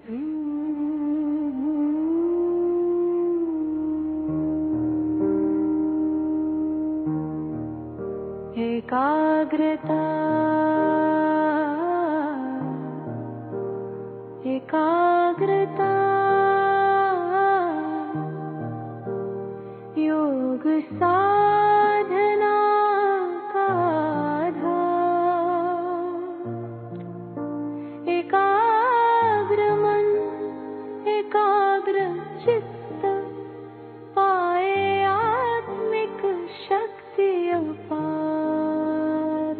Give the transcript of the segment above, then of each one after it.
एकाग्रता एकाग्रता योग साधना का आधार। एकाग्र मन एकाग्र चित्त पाए आत्मिक शक्ति अपार।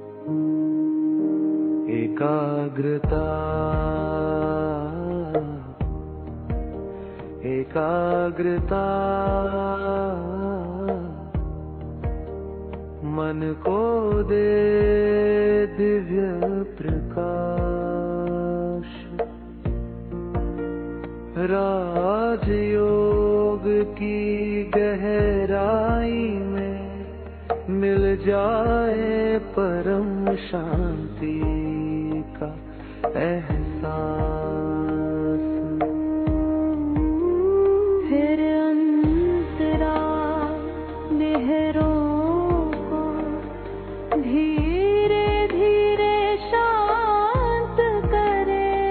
एकाग्रता एकाग्रता मन को दे दिव्य प्रकाश। राजयोग की गहराई में मिल जाए परम शांति का एहसास। फिर अंतरा लहरों को धीरे धीरे शांत करे।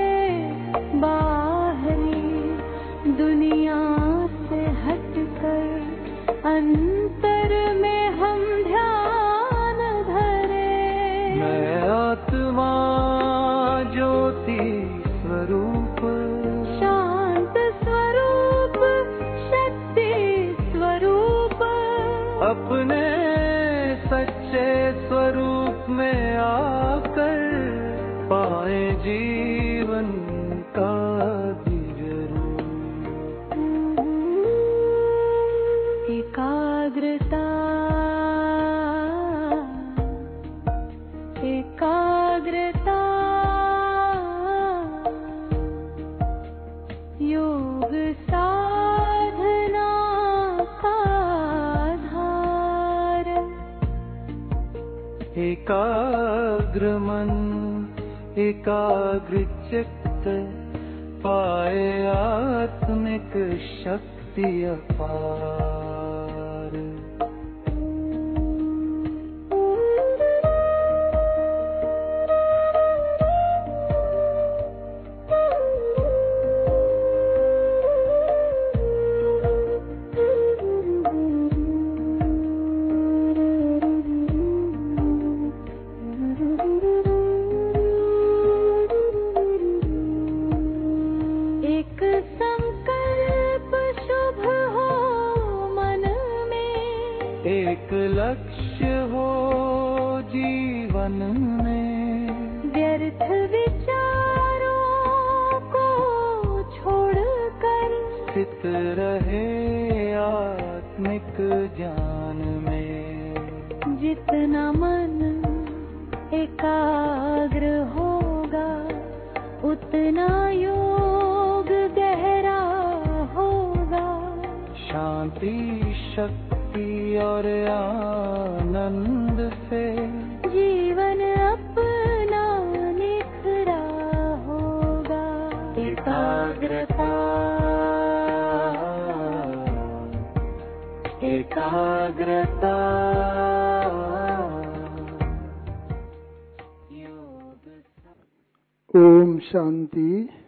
बाहरी दुनिया से हटकर अंतर में हम ध्यान धरे। मैं आत्मा ज्योति स्वरूप शांत स्वरूप शक्ति स्वरूप अपने सच्चे स्वरूप में आकर पाए जीवन का दिव्य रूप। एकाग्रता एकाग्रता योग साधना का आधार। एकाग्र मन एकाग्र चित्त पाए आत्मिक शक्ति अपार। एक संकल्प शुभ हो मन में। एक लक्ष्य हो जीवन में। व्यर्थ विचारों को छोड़कर स्थित रहे आत्मिक ज्ञान में। जितना मन एकाग्र होगा उतना योग गहरा होगा। शांति शक्ति और आनंद से जीवन अपना निखरा होगा। एकाग्रता एकाग्रता ओम शांति।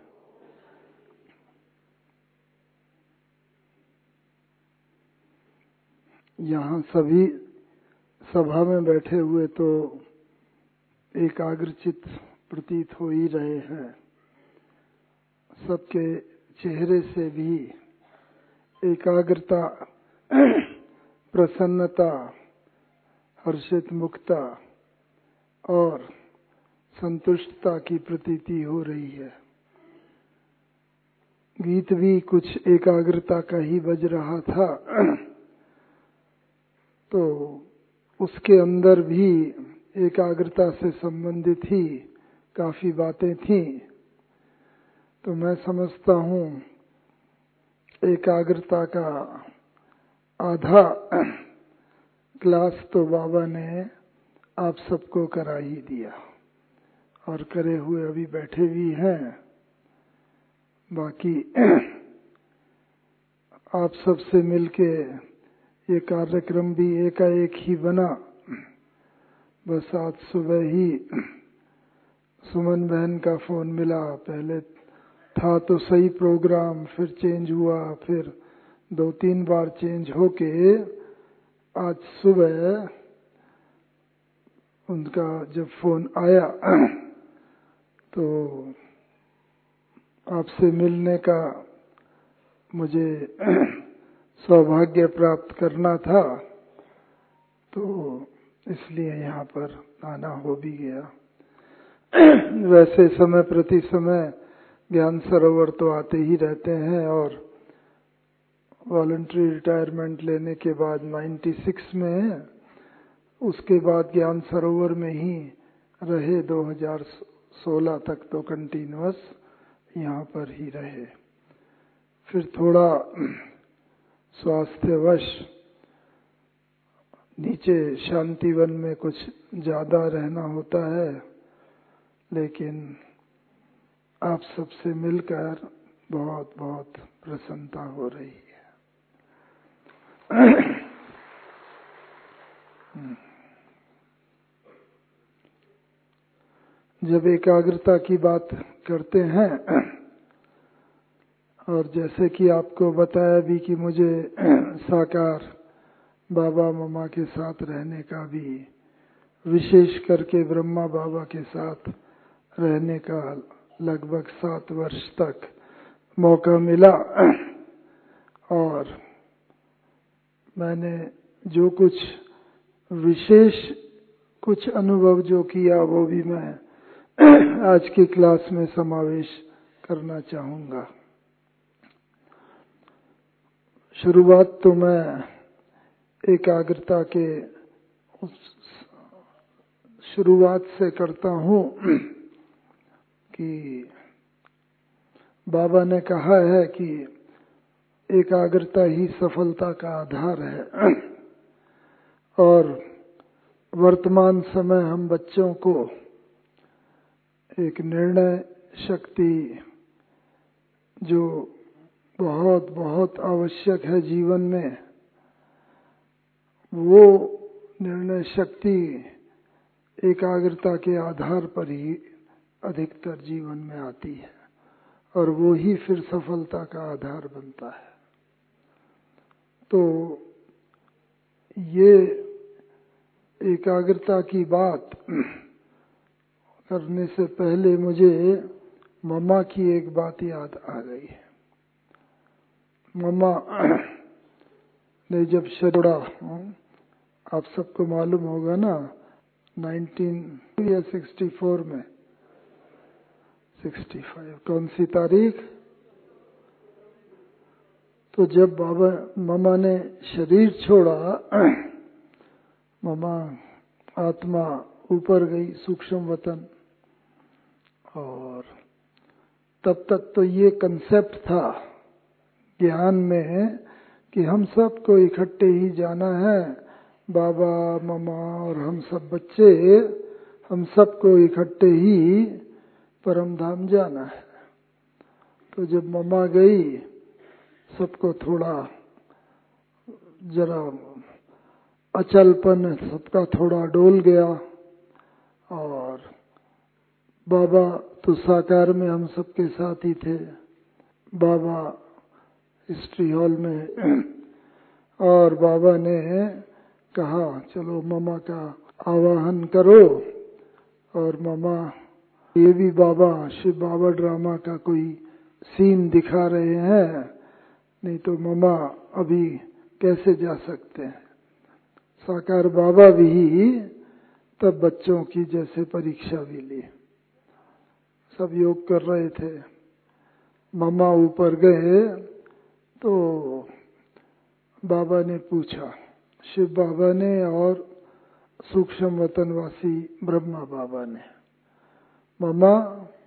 यहाँ सभी सभा में बैठे हुए तो एकाग्रचित्त प्रतीत हो ही रहे हैं। सबके चेहरे से भी एकाग्रता, प्रसन्नता, हर्षित मुक्ता और संतुष्टता की प्रतीति हो रही है। गीत भी कुछ एकाग्रता का ही बज रहा था, तो उसके अंदर भी एकाग्रता से संबंधित ही काफी बातें थीं। तो मैं समझता हूँ एकाग्रता का आधा क्लास तो बाबा ने आप सबको करा ही दिया और करे हुए अभी बैठे भी हैं। बाकी आप सबसे मिलके ये कार्यक्रम भी एकाएक ही बना। बस आज सुबह ही सुमन बहन का फोन मिला। पहले था तो सही प्रोग्राम, फिर चेंज हुआ, फिर 2-3 बार चेंज होके आज सुबह उनका जब फोन आया तो आपसे मिलने का मुझे सौभाग्य प्राप्त करना था, तो इसलिए यहाँ पर आना हो भी गया। वैसे समय प्रति समय ज्ञान सरोवर तो आते ही रहते हैं और वॉलंटरी रिटायरमेंट लेने के बाद 96 में, उसके बाद ज्ञान सरोवर में ही रहे 2016 तक तो कंटिन्यूअस यहाँ पर ही रहे। फिर थोड़ा स्वास्थ्यवश नीचे शांतिवन में कुछ ज्यादा रहना होता है, लेकिन आप सबसे मिलकर बहुत बहुत प्रसन्नता हो रही है। जब एकाग्रता की बात करते हैं, और जैसे कि आपको बताया भी कि मुझे साकार बाबा मम्मा के साथ रहने का भी, विशेष करके ब्रह्मा बाबा के साथ रहने का लगभग 7 वर्ष तक मौका मिला, और मैंने जो कुछ विशेष कुछ अनुभव जो किया वो भी मैं आज की क्लास में समावेश करना चाहूंगा। शुरुआत तो मैं एकाग्रता के शुरुआत से करता हूँ कि बाबा ने कहा है कि एकाग्रता ही सफलता का आधार है, और वर्तमान समय हम बच्चों को एक निर्णय शक्ति जो बहुत बहुत आवश्यक है जीवन में, वो निर्णय शक्ति एकाग्रता के आधार पर ही अधिकतर जीवन में आती है, और वो ही फिर सफलता का आधार बनता है। तो ये एकाग्रता की बात करने से पहले मुझे मम्मा की एक बात याद आ गई है। मम्मा ने जब छोड़ा, आप सबको मालूम होगा ना, 1964 में, 65 कौन सी तारीख? तो जब बाबा मम्मा ने शरीर छोड़ा, मम्मा आत्मा ऊपर गई सूक्ष्म वतन, और तब तक तो ये कंसेप्ट था ज्ञान में कि हम सबको इकट्ठे ही जाना है, बाबा मम्मा और हम सब बच्चे, हम सबको इकट्ठे ही परम धाम जाना है। तो जब मम्मा गई, सबको थोड़ा जरा अचलपन सबका थोड़ा डोल गया, और बाबा तो साकार में हम सबके साथ ही थे, बाबा हिस्ट्री हॉल में, और बाबा ने कहा चलो मम्मा का आवाहन करो, और मम्मा ये भी बाबा शिव बाबा ड्रामा का कोई सीन दिखा रहे हैं, नहीं तो मम्मा अभी कैसे जा सकते हैं। साकार बाबा भी तब बच्चों की जैसे परीक्षा भी ली, सब योग कर रहे थे। मम्मा ऊपर गए तो बाबा ने पूछा, शिव बाबा ने और सूक्ष्म वतनवासी ब्रह्मा बाबा ने, मम्मा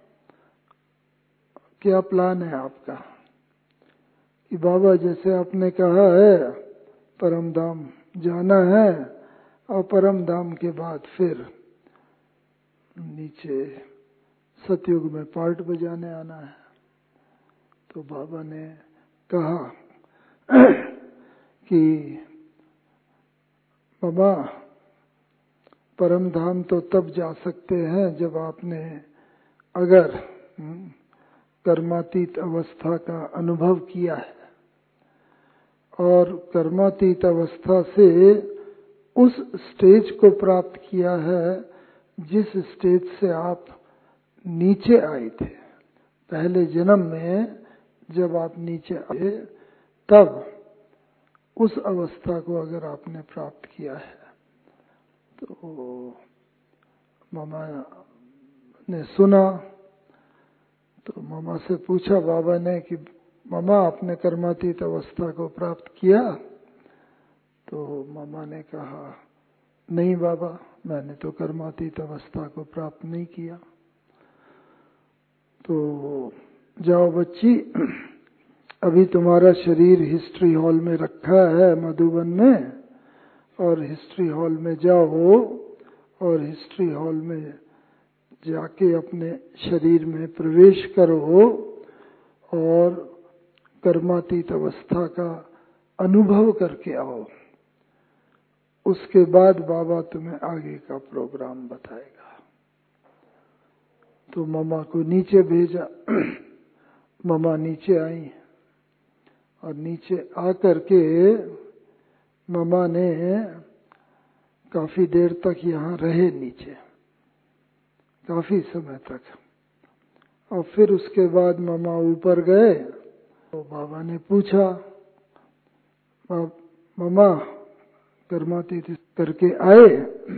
क्या प्लान है आपका? कि बाबा जैसे आपने कहा है परम धाम जाना है, और परम धाम के बाद फिर नीचे सतयुग में पार्ट बजाने आना है। तो बाबा ने कहा कि बाबा, परम धाम तो तब जा सकते हैं जब आपने अगर कर्मातीत अवस्था का अनुभव किया है, और कर्मातीत अवस्था से उस स्टेज को प्राप्त किया है जिस स्टेज से आप नीचे आए थे। पहले जन्म में जब आप नीचे आए तब उस अवस्था को अगर आपने प्राप्त किया है। तो मामा ने सुना, तो मामा से पूछा बाबा ने कि मामा, आपने कर्मातीत अवस्था को प्राप्त किया? तो मामा ने कहा, नहीं बाबा, मैंने तो कर्मातीत अवस्था को प्राप्त नहीं किया। तो जाओ बच्ची, अभी तुम्हारा शरीर हिस्ट्री हॉल में रखा है मधुबन में, और हिस्ट्री हॉल में जाओ और हिस्ट्री हॉल में जाके अपने शरीर में प्रवेश करो और कर्मातीत अवस्था का अनुभव करके आओ। उसके बाद बाबा तुम्हें आगे का प्रोग्राम बताएगा। तो मामा को नीचे भेजा। मामा नीचे आई और नीचे आकर के मामा ने काफी देर तक यहाँ रहे नीचे, काफी समय तक। और फिर उसके बाद मामा ऊपर गए। तो बाबा ने पूछा, मामा कर्मातीत करके आए?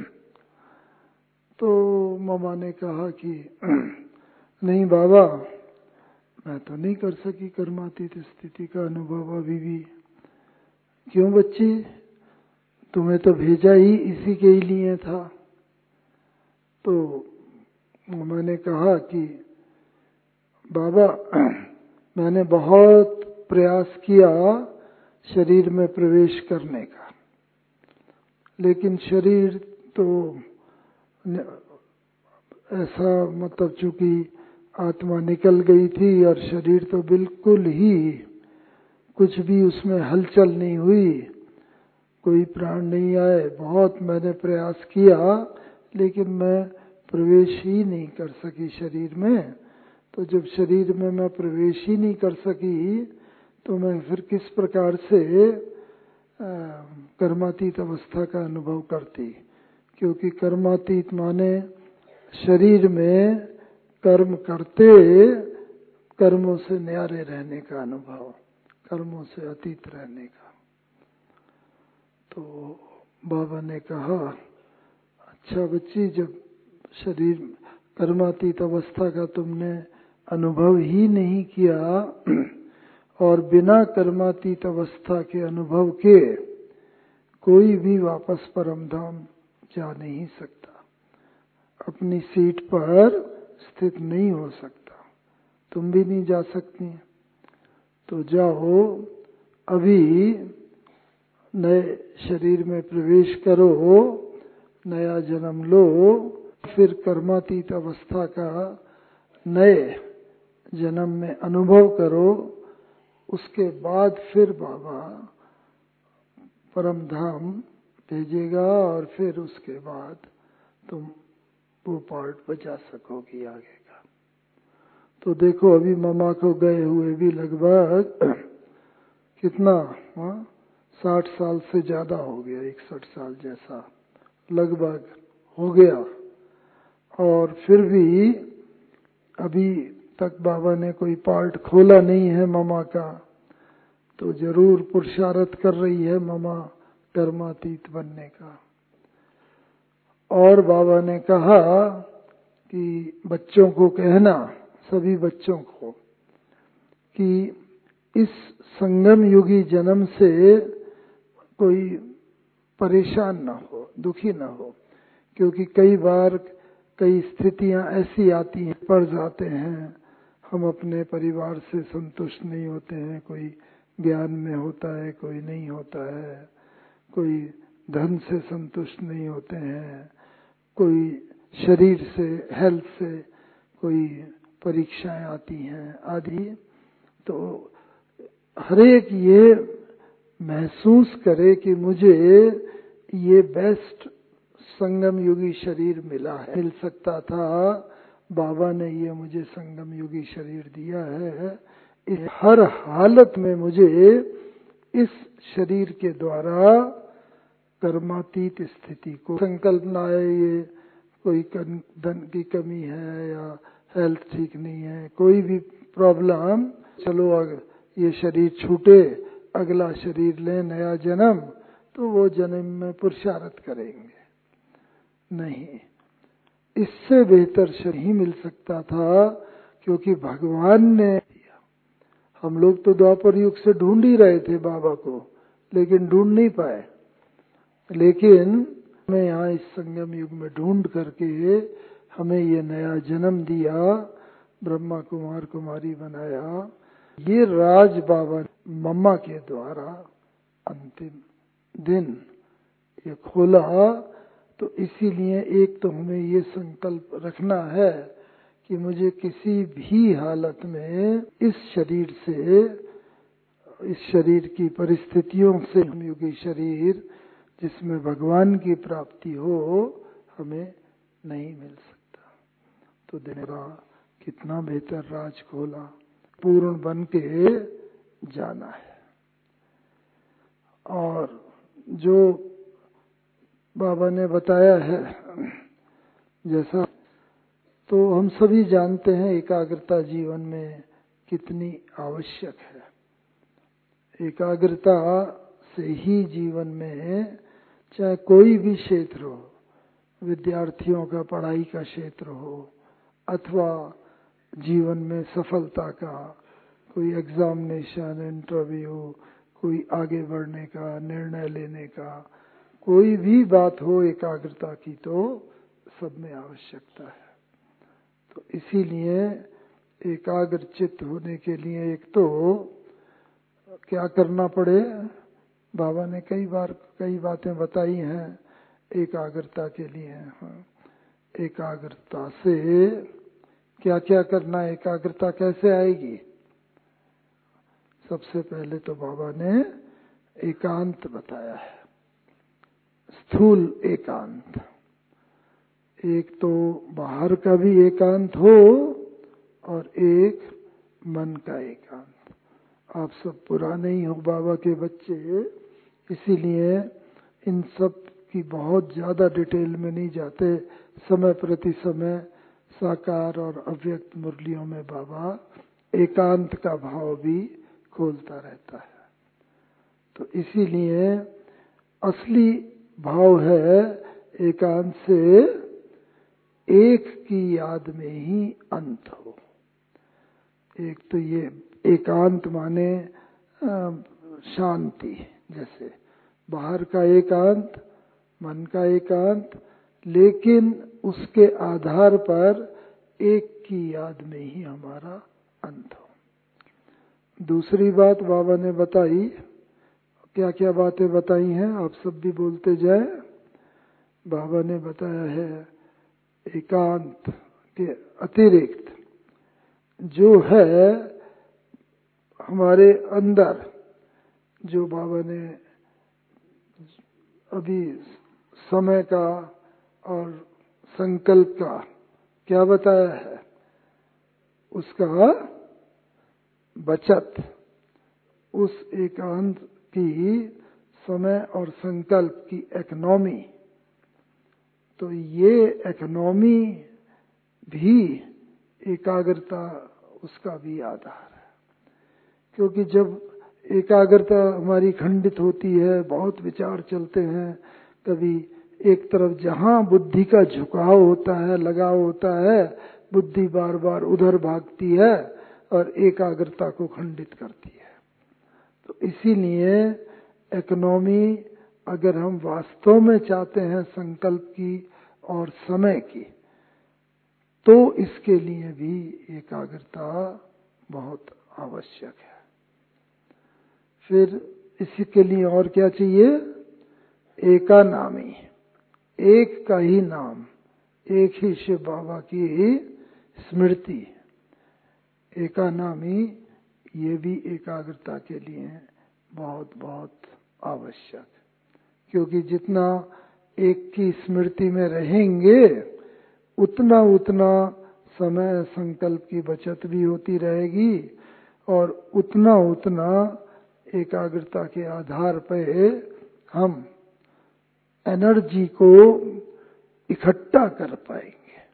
तो मामा ने कहा कि नहीं बाबा, मैं तो नहीं कर सकी कर्मातीत स्थिति का अनुभव अभी भी। क्यों बच्ची, तुम्हें तो भेजा ही इसी के ही लिए था। तो मामा ने कहा कि बाबा, मैंने बहुत प्रयास किया शरीर में प्रवेश करने का, लेकिन शरीर तो ऐसा, मतलब चूंकि आत्मा निकल गई थी और शरीर तो बिल्कुल ही कुछ भी उसमें हलचल नहीं हुई, कोई प्राण नहीं आए। बहुत मैंने प्रयास किया, लेकिन मैं प्रवेश ही नहीं कर सकी शरीर में। तो जब शरीर में मैं प्रवेश ही नहीं कर सकी, तो मैं फिर किस प्रकार से कर्मातीत अवस्था का अनुभव करती? क्योंकि कर्मातीत माने शरीर में कर्म करते कर्मों से न्यारे रहने का अनुभव, कर्मों से अतीत रहने का। तो बाबा ने कहा, अच्छा बच्ची, जब शरीर कर्मातीत अवस्था का तुमने अनुभव ही नहीं किया और बिना कर्मातीत अवस्था के अनुभव के कोई भी वापस परम धाम जा नहीं सकता, अपनी सीट पर स्थित नहीं हो सकता। तुम भी नहीं जा सकती। तो जाओ, अभी नए शरीर में प्रवेश करो, नया जन्म लो, फिर कर्मातीत अवस्था का नए जन्म में अनुभव करो। उसके बाद फिर बाबा परम धाम भेजेगा और फिर उसके बाद तुम वो पार्ट बचा सकोगी आगे का। तो देखो, अभी मामा को गए हुए भी लगभग कितना 60 साल से ज्यादा हो गया, 61 साल जैसा लगभग हो गया। और फिर भी अभी तक बाबा ने कोई पार्ट खोला नहीं है मामा का। तो जरूर पुरुषार्थ कर रही है मामा कर्मातीत बनने का। और बाबा ने कहा कि बच्चों को कहना, सभी बच्चों को, कि इस संगम युगी जन्म से कोई परेशान ना हो, दुखी ना हो। क्योंकि कई बार कई स्थितियां ऐसी आती हैं, पड़ जाते हैं, हम अपने परिवार से संतुष्ट नहीं होते हैं। कोई ज्ञान में होता है, कोई नहीं होता है, कोई धन से संतुष्ट नहीं होते हैं, कोई शरीर से, हेल्थ से कोई परीक्षाएं आती हैं आदि। तो हर एक ये महसूस करे कि मुझे ये बेस्ट संगम युगी शरीर मिला है, मिल सकता था, बाबा ने ये मुझे संगम युगी शरीर दिया है। इस हर हालत में मुझे इस शरीर के द्वारा कर्मातीत स्थिति को संकल्प ना आए, ये कोई धन की कमी है या हेल्थ ठीक नहीं है, कोई भी प्रॉब्लम, चलो अगर ये शरीर छूटे अगला शरीर ले, नया जन्म, तो वो जन्म में पुरुषार्थ करेंगे। नहीं, इससे बेहतर शरीर ही मिल सकता था, क्योंकि भगवान ने दिया। हम लोग तो द्वापर युग से ढूंढ ही रहे थे बाबा को, लेकिन ढूंढ नहीं पाए। लेकिन हमें यहाँ इस संगम युग में ढूंढ करके हमें ये नया जन्म दिया, ब्रह्मा कुमार कुमारी बनाया। ये राज बाबा मम्मा के द्वारा अंतिम दिन ये खोला। तो इसीलिए एक तो हमें ये संकल्प रखना है कि मुझे किसी भी हालत में इस शरीर से, इस शरीर की परिस्थितियों से, हम युगी शरीर जिसमें भगवान की प्राप्ति हो, हमें नहीं मिल सकता। तो देखा कितना बेहतर राज खोला, पूर्ण बन के जाना है। और जो बाबा ने बताया है जैसा, तो हम सभी जानते हैं एकाग्रता जीवन में कितनी आवश्यक है। एकाग्रता से ही जीवन में चाहे कोई भी क्षेत्र हो, विद्यार्थियों का पढ़ाई का क्षेत्र हो, अथवा जीवन में सफलता का कोई एग्जामिनेशन, इंटरव्यू, कोई आगे बढ़ने का, निर्णय लेने का, कोई भी बात हो एकाग्रता की, तो सब में आवश्यकता है। तो इसीलिए एकाग्र चित्त होने के लिए एक तो क्या करना पड़े, बाबा ने कई बार कई बातें बताई हैं एकाग्रता के लिए। एकाग्रता से क्या क्या करना, एकाग्रता कैसे आएगी? सबसे पहले तो बाबा ने एकांत बताया है, स्थूल एकांत। एक तो बाहर का भी एकांत हो और एक मन का एकांत। आप सब पुराने ही हो बाबा के बच्चे, इसीलिए इन सब की बहुत ज्यादा डिटेल में नहीं जाते। समय प्रति समय साकार और अव्यक्त मुरलियों में बाबा एकांत का भाव भी खोलता रहता है। तो इसीलिए असली भाव है एकांत से एक की याद में ही अंत हो। एक तो ये एकांत माने शांति, जैसे बाहर का एकांत, मन का एकांत, लेकिन उसके आधार पर एक की याद में ही हमारा अंत हो। दूसरी बात बाबा ने बताई, क्या क्या बातें बताई हैं आप सब भी बोलते जाए। बाबा ने बताया है एकांत के अतिरिक्त जो है हमारे अंदर, जो बाबा ने अभी समय का और संकल्प का क्या बताया है, उसका बचत, उस एकांत की समय और संकल्प की इकोनॉमी। तो ये इकोनॉमी भी एकाग्रता, उसका भी आधार है। क्योंकि जब एकाग्रता हमारी खंडित होती है, बहुत विचार चलते हैं, कभी एक तरफ जहां बुद्धि का झुकाव होता है, लगाव होता है, बुद्धि बार बार उधर भागती है और एकाग्रता को खंडित करती है। तो इसीलिए इकोनॉमी अगर हम वास्तव में चाहते हैं संकल्प की और समय की, तो इसके लिए भी एकाग्रता बहुत आवश्यक है। फिर इसी के लिए और क्या चाहिए? एका नामी, एक का ही नाम, एक ही शिव बाबा की स्मृति। एका नामी ये भी एकाग्रता के लिए बहुत बहुत आवश्यक, क्योंकि जितना एक की स्मृति में रहेंगे उतना उतना समय संकल्प की बचत भी होती रहेगी और उतना उतना एकाग्रता के आधार पर हम एनर्जी को इकट्ठा कर पाएंगे,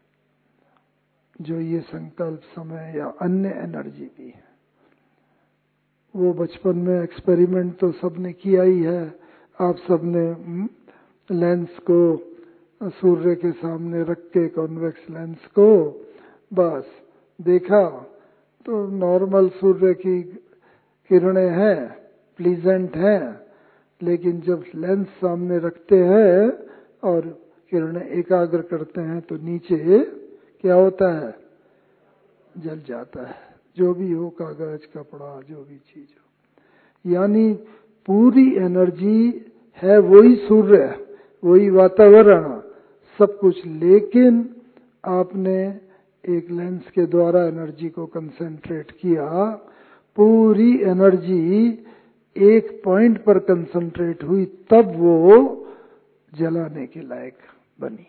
जो ये संकल्प समय या अन्य एनर्जी भी है। वो बचपन में एक्सपेरिमेंट तो सबने किया ही है। आप सबने लेंस को सूर्य के सामने रख के, कॉन्वेक्स लेंस को बस देखा तो नॉर्मल सूर्य की किरणें हैं, प्लीजेंट हैं, लेकिन जब लेंस सामने रखते हैं और किरणें एकाग्र करते हैं तो नीचे क्या होता है, जल जाता है। जो भी हो, कागज, कपड़ा, जो भी चीज हो, यानी पूरी एनर्जी है वही सूर्य, वही वातावरण, सब कुछ, लेकिन आपने एक लेंस के द्वारा एनर्जी को कंसंट्रेट किया, पूरी एनर्जी एक पॉइंट पर कंसंट्रेट हुई, तब वो जलाने के लायक बनी।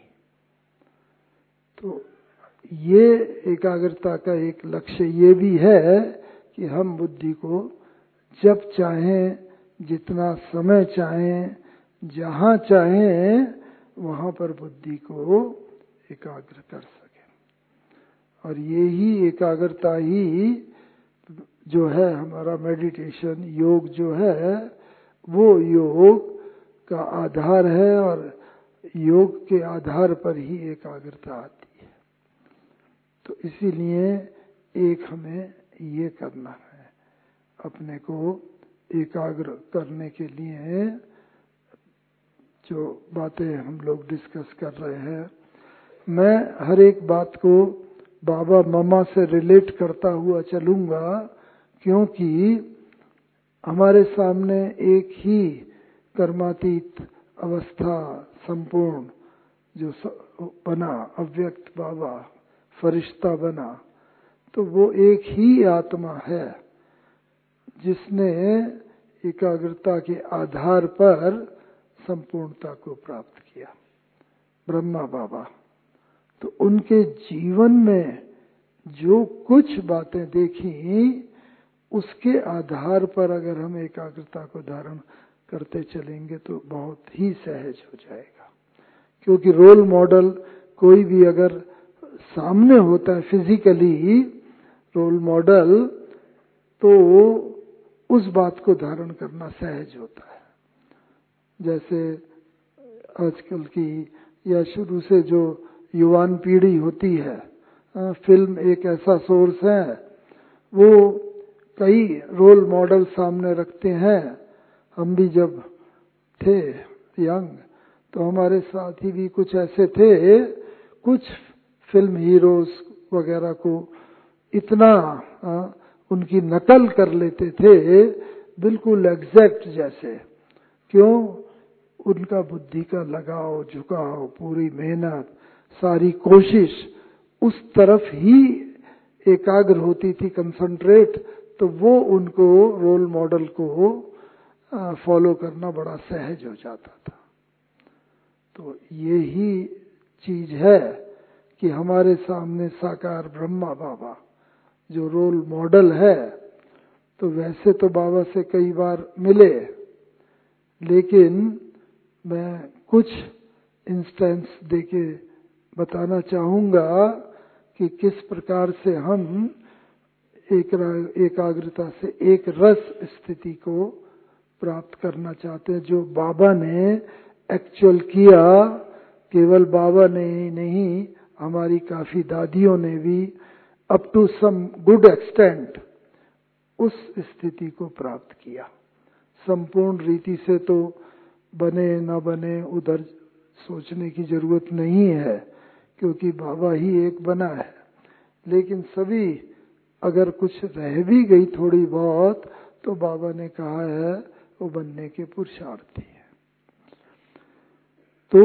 तो ये एकाग्रता का एक लक्ष्य ये भी है कि हम बुद्धि को जब चाहें, जितना समय चाहें, जहां चाहें, वहां पर बुद्धि को एकाग्र कर सकें। और यही एकाग्रता ही जो है हमारा मेडिटेशन, योग जो है, वो योग का आधार है और योग के आधार पर ही एकाग्रता आती है। तो इसीलिए एक हमें ये करना है, अपने को एकाग्र करने के लिए जो बातें हम लोग डिस्कस कर रहे हैं। मैं हर एक बात को बाबा मामा से रिलेट करता हुआ चलूंगा, क्योंकि हमारे सामने एक ही कर्मातीत अवस्था संपूर्ण जो बना, अव्यक्त बाबा फरिश्ता बना, तो वो एक ही आत्मा है जिसने एकाग्रता के आधार पर संपूर्णता को प्राप्त किया, ब्रह्मा बाबा। तो उनके जीवन में जो कुछ बातें देखी, उसके आधार पर अगर हम एकाग्रता को धारण करते चलेंगे तो बहुत ही सहज हो जाएगा। क्योंकि रोल मॉडल कोई भी अगर सामने होता है फिजिकली रोल मॉडल, तो उस बात को धारण करना सहज होता है। जैसे आजकल की या शुरू से जो युवान पीढ़ी होती है, फिल्म एक ऐसा सोर्स है, वो कई रोल मॉडल सामने रखते हैं। हम भी जब थे यंग तो हमारे साथी भी कुछ ऐसे थे, कुछ फिल्म हीरोज वगैरह को इतना उनकी नकल कर लेते थे, बिल्कुल एग्जैक्ट जैसे। क्यों? उनका बुद्धि का लगाव, झुकाव, पूरी मेहनत, सारी कोशिश उस तरफ ही एकाग्र होती थी, कंसंट्रेट, तो वो उनको रोल मॉडल को फॉलो करना बड़ा सहज हो जाता था। तो यही चीज है कि हमारे सामने साकार ब्रह्मा बाबा जो रोल मॉडल है, तो वैसे तो बाबा से कई बार मिले, लेकिन मैं कुछ इंस्टेंस देके बताना चाहूंगा कि किस प्रकार से हम एकाग्रता से एक रस स्थिति को प्राप्त करना चाहते हैं, जो बाबा ने एक्चुअल किया। केवल बाबा ने ही नहीं, हमारी काफी दादियों ने भी up to some good extent उस स्थिति को प्राप्त किया। संपूर्ण रीति से तो बने न बने उधर सोचने की जरूरत नहीं है, क्योंकि बाबा ही एक बना है। लेकिन सभी अगर कुछ रह भी गई थोड़ी बहुत, तो बाबा ने कहा है वो बनने के पुरुषार्थी है। तो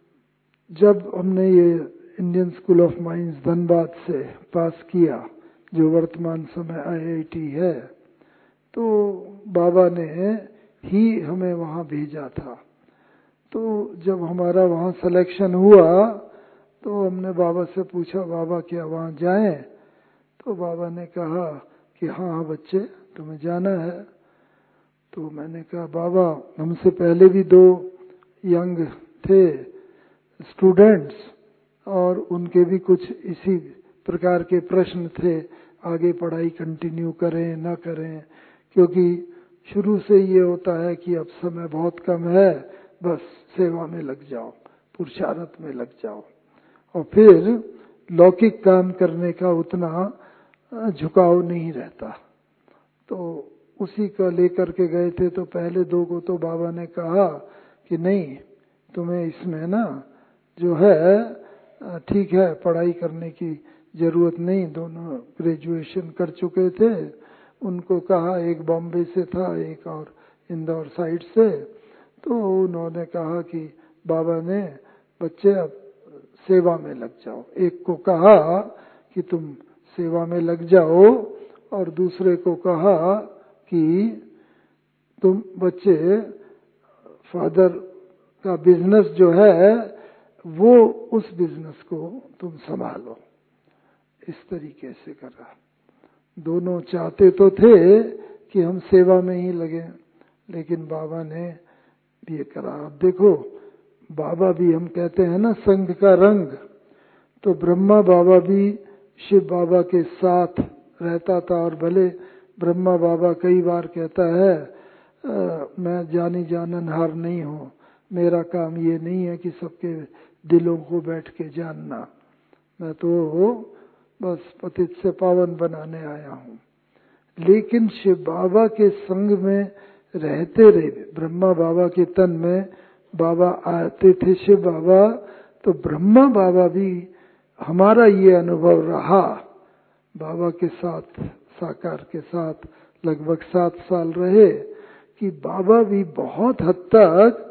जब हमने ये Indian school of mines Dhanbad से पास किया, जो वर्तमान समय IIT है। तो बाबा ने ही हमें वहाँ भेजा था। तो जब हमारा वहाँ सिलेक्शन हुआ तो हमने बाबा से पूछा, बाबा क्या वहाँ जाएं? तो बाबा ने कहा कि हाँ बच्चे, तुम्हें जाना है। तो मैंने कहा बाबा, हमसे पहले भी 2 यंग थे स्टूडेंट्स और उनके भी कुछ इसी प्रकार के प्रश्न थे, आगे पढ़ाई कंटिन्यू करें ना करें, क्योंकि शुरू से ये होता है कि अब समय बहुत कम है, बस सेवा में लग जाओ, पुरुषार्थ में लग जाओ, और फिर लौकिक काम करने का उतना झुकाव नहीं रहता। तो उसी का लेकर के गए थे। तो पहले 2 को तो बाबा ने कहा कि नहीं, तुम्हें इसमें ना जो है ठीक है, पढ़ाई करने की जरूरत नहीं। दोनों ग्रेजुएशन कर चुके थे। उनको कहा, एक बॉम्बे से था, एक और इंदौर साइड से। तो उन्होंने कहा कि बाबा ने, बच्चे अब सेवा में लग जाओ। एक को कहा कि तुम सेवा में लग जाओ और दूसरे को कहा कि तुम बच्चे फादर का बिजनेस जो है वो उस बिजनेस को तुम संभालो। इस तरीके से करा। दोनों चाहते तो थे कि हम सेवा में ही लगे, लेकिन बाबा ने ये करा। अब देखो, बाबा भी, हम कहते हैं ना संघ का रंग, तो ब्रह्मा बाबा भी शिव बाबा के साथ रहता था। और भले ब्रह्मा बाबा कई बार कहता है मैं जानी जाननहार नहीं हूँ, मेरा काम ये नहीं है कि सबके दिलों को बैठ के जानना, मैं तो बस पतित से पावन बनाने आया हूँ। लेकिन शिव बाबा के संग में रहते रहे, ब्रह्मा बाबा के तन में बाबा आते थे शिव बाबा, तो ब्रह्मा बाबा भी, हमारा ये अनुभव रहा बाबा के साथ, साकार के साथ लगभग 7 साल रहे, कि बाबा भी बहुत हद तक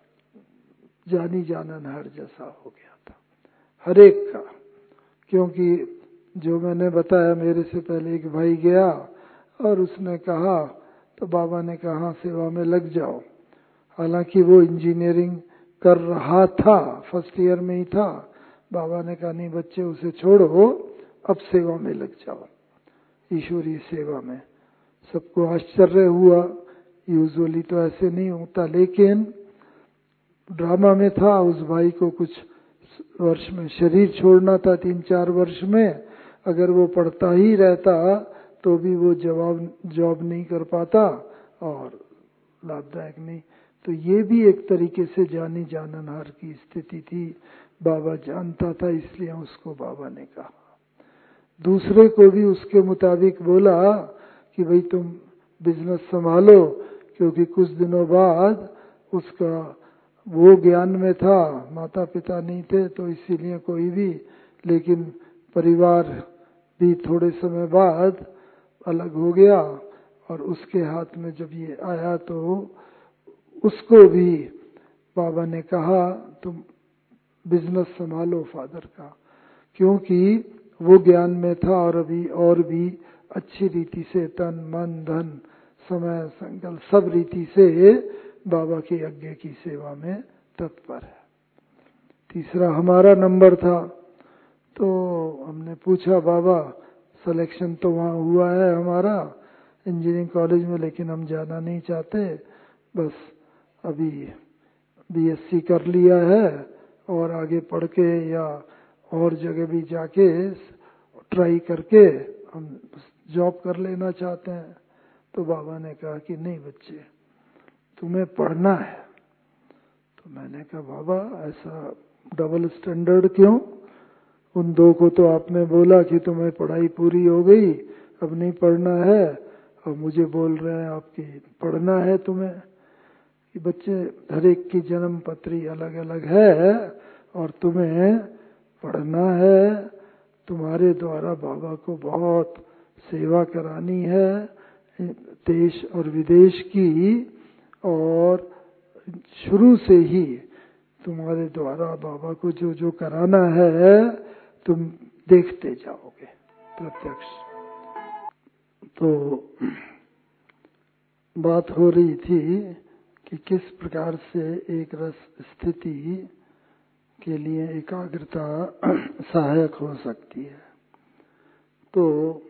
जानी जाननहार जैसा हो गया था हर एक का। क्योंकि जो मैंने बताया, मेरे से पहले एक भाई गया और उसने कहा, तो बाबा ने कहा सेवा में लग जाओ। हालांकि वो इंजीनियरिंग कर रहा था, फर्स्ट ईयर में ही था। बाबा ने कहा नहीं बच्चे, उसे छोड़ो, अब सेवा में लग जाओ, ईश्वरीय सेवा में। सबको आश्चर्य हुआ, यूजुअली तो ऐसे नहीं होता, लेकिन ड्रामा में था। उस भाई को कुछ वर्ष में शरीर छोड़ना था, 3-4 वर्ष में। अगर वो पढ़ता ही रहता तो भी वो जॉब नहीं कर पाता और लाभदायक नहीं। तो ये भी एक तरीके से जानी जाननहार की स्थिति थी। बाबा जानता था, इसलिए उसको बाबा ने कहा। दूसरे को भी उसके मुताबिक बोला कि भाई तुम बिजनेस संभालो, क्योंकि कुछ दिनों बाद उसका वो ज्ञान में था, माता पिता नहीं थे तो इसीलिए कोई भी, लेकिन परिवार भी थोड़े समय बाद अलग हो गया। और उसके हाथ में जब ये आया तो उसको भी बाबा ने कहा तुम बिजनेस संभालो फादर का, क्योंकि वो ज्ञान में था और अभी और भी अच्छी रीति से तन मन धन समय संकल्प सब रीति से बाबा की यज्ञ की सेवा में तत्पर है। तीसरा हमारा नंबर था। तो हमने पूछा बाबा सिलेक्शन तो वहाँ हुआ है हमारा इंजीनियरिंग कॉलेज में, लेकिन हम जाना नहीं चाहते, बस अभी BSc कर लिया है और आगे पढ़ के या और जगह भी जाके ट्राई करके हम जॉब कर लेना चाहते हैं। तो बाबा ने कहा कि नहीं बच्चे, तुम्हें पढ़ना है। तो मैंने कहा बाबा ऐसा डबल स्टैंडर्ड क्यों? उन 2 को तो आपने बोला कि तुम्हें पढ़ाई पूरी हो गई, अब नहीं पढ़ना है, और मुझे बोल रहे हैं आपकी पढ़ना है तुम्हें। कि बच्चे हर एक की जन्म पत्री अलग अलग है और तुम्हें पढ़ना है। तुम्हारे द्वारा बाबा को बहुत सेवा करानी है देश और विदेश की, और शुरू से ही तुम्हारे द्वारा बाबा को जो जो कराना है तुम देखते जाओगे प्रत्यक्ष। तो बात हो रही थी कि किस प्रकार से एक रस स्थिति के लिए एकाग्रता सहायक हो सकती है। तो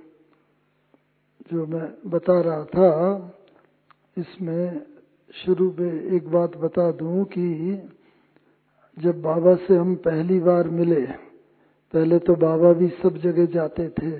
जो मैं बता रहा था, इसमें शुरू में एक बात बता दूं कि जब बाबा से हम पहली बार मिले, पहले तो बाबा भी सब जगह जाते थे।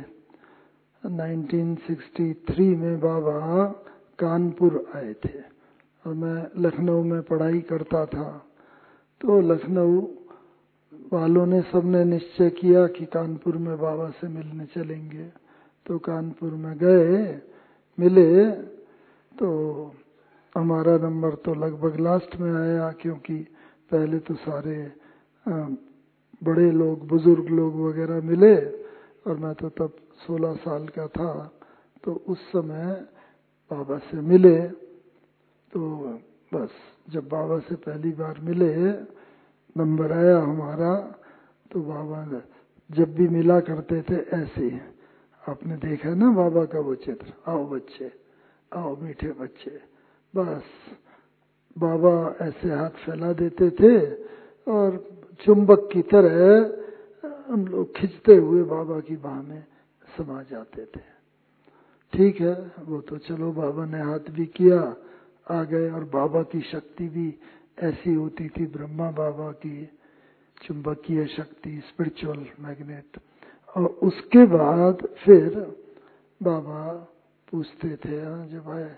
1963 में बाबा कानपुर आए थे और मैं लखनऊ में पढ़ाई करता था। तो लखनऊ वालों ने सबने निश्चय किया कि कानपुर में बाबा से मिलने चलेंगे। तो कानपुर में गए, मिले, तो हमारा नंबर तो लगभग लास्ट में आया, क्योंकि पहले तो सारे बड़े लोग, बुजुर्ग लोग वगैरह मिले और मैं तो तब 16 साल का था। तो उस समय बाबा से मिले। तो बस जब बाबा से पहली बार मिले, नंबर आया हमारा। तो बाबा जब भी मिला करते थे ऐसे, आपने देखा ना बाबा का वो चित्र, आओ बच्चे, आओ मीठे बच्चे, बस बाबा ऐसे हाथ फैला देते थे और चुंबक की तरह हम लोग खिंचते हुए बाबा की बाह में समा जाते थे। ठीक है, वो तो चलो बाबा ने हाथ भी किया, आ गए। और बाबा की शक्ति भी ऐसी होती थी, ब्रह्मा बाबा की चुंबकीय शक्ति, स्पिरिचुअल मैग्नेट। और उसके बाद फिर बाबा पूछते थे, जब आए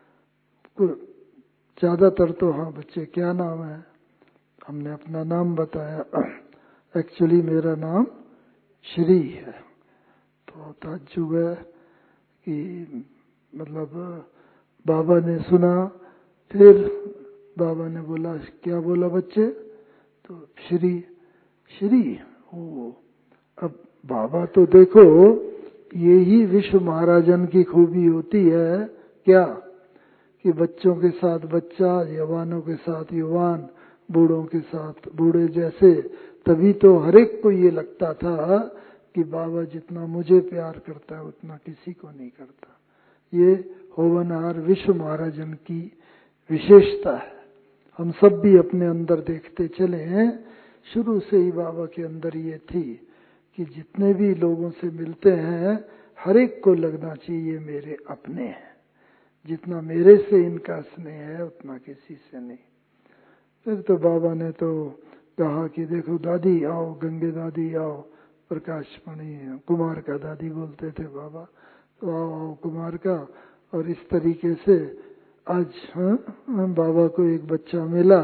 ज्यादातर तो, हाँ बच्चे क्या नाम है? हमने अपना नाम बताया। एक्चुअली मेरा नाम श्री है। तो ताज्जुब है कि मतलब बाबा ने सुना, फिर बाबा ने बोला, क्या बोला बच्चे? तो श्री, श्री। ओ, अब बाबा तो देखो, यही विश्व महाराजन की खूबी होती है क्या, कि बच्चों के साथ बच्चा, यवानों के साथ युवान, बूढ़ों के साथ बूढ़े जैसे। तभी तो हर एक को ये लगता था कि बाबा जितना मुझे प्यार करता है उतना किसी को नहीं करता। ये होवनहार विश्व महाराजन की विशेषता है। हम सब भी अपने अंदर देखते चले हैं, शुरू से ही बाबा के अंदर ये थी कि जितने भी लोगों से मिलते हैं, हर एक को लगना चाहिए मेरे अपने हैं। जितना मेरे से इनका स्नेह है उतना किसी से नहीं। फिर तो बाबा ने तो कहा कि देखो दादी आओ, गंगे दादी आओ, प्रकाश मणि कुमार का दादी बोलते थे बाबा, तो आओ आओ कुमार का। और इस तरीके से आज बाबा को एक बच्चा मिला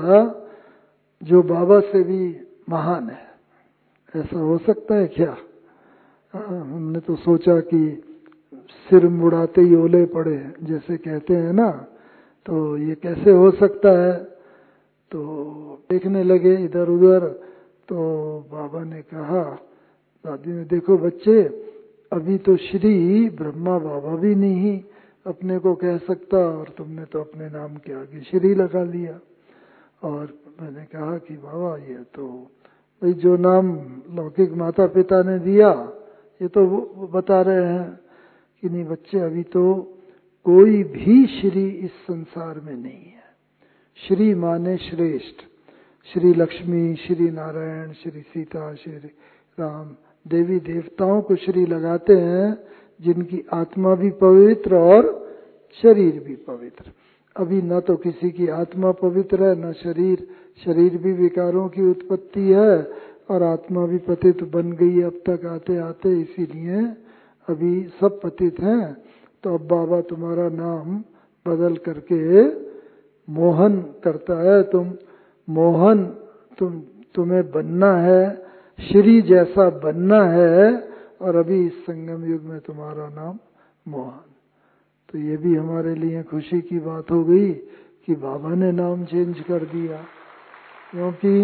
जो बाबा से भी महान है। ऐसा हो सकता है क्या? हमने तो सोचा कि सिर मुड़ाते ही ओले पड़े, जैसे कहते हैं ना, तो ये कैसे हो सकता है? तो देखने लगे इधर उधर। तो बाबा ने कहा, दादी ने, देखो बच्चे, अभी तो श्री ब्रह्मा बाबा भी नहीं अपने को कह सकता, और तुमने तो अपने नाम के आगे श्री लगा लिया। और मैंने कहा कि बाबा ये तो भाई जो नाम लौकिक माता पिता ने दिया, ये तो वो बता रहे हैं कि नहीं बच्चे, अभी तो कोई भी श्री इस संसार में नहीं है। श्री माने श्रेष्ठ। श्री लक्ष्मी, श्री नारायण, श्री सीता, श्री राम, देवी देवताओं को श्री लगाते हैं जिनकी आत्मा भी पवित्र और शरीर भी पवित्र। अभी न तो किसी की आत्मा पवित्र है, न शरीर। शरीर भी विकारों की उत्पत्ति है और आत्मा भी पतित बन गई अब तक आते आते, इसीलिए अभी सब पतित हैं। तो अब बाबा तुम्हारा नाम बदल करके मोहन करता है। तुम मोहन, तुम्हें बनना है, श्री जैसा बनना है, और अभी इस संगम युग में तुम्हारा नाम मोहन। तो ये भी हमारे लिए खुशी की बात हो गई कि बाबा ने नाम चेंज कर दिया। क्योंकि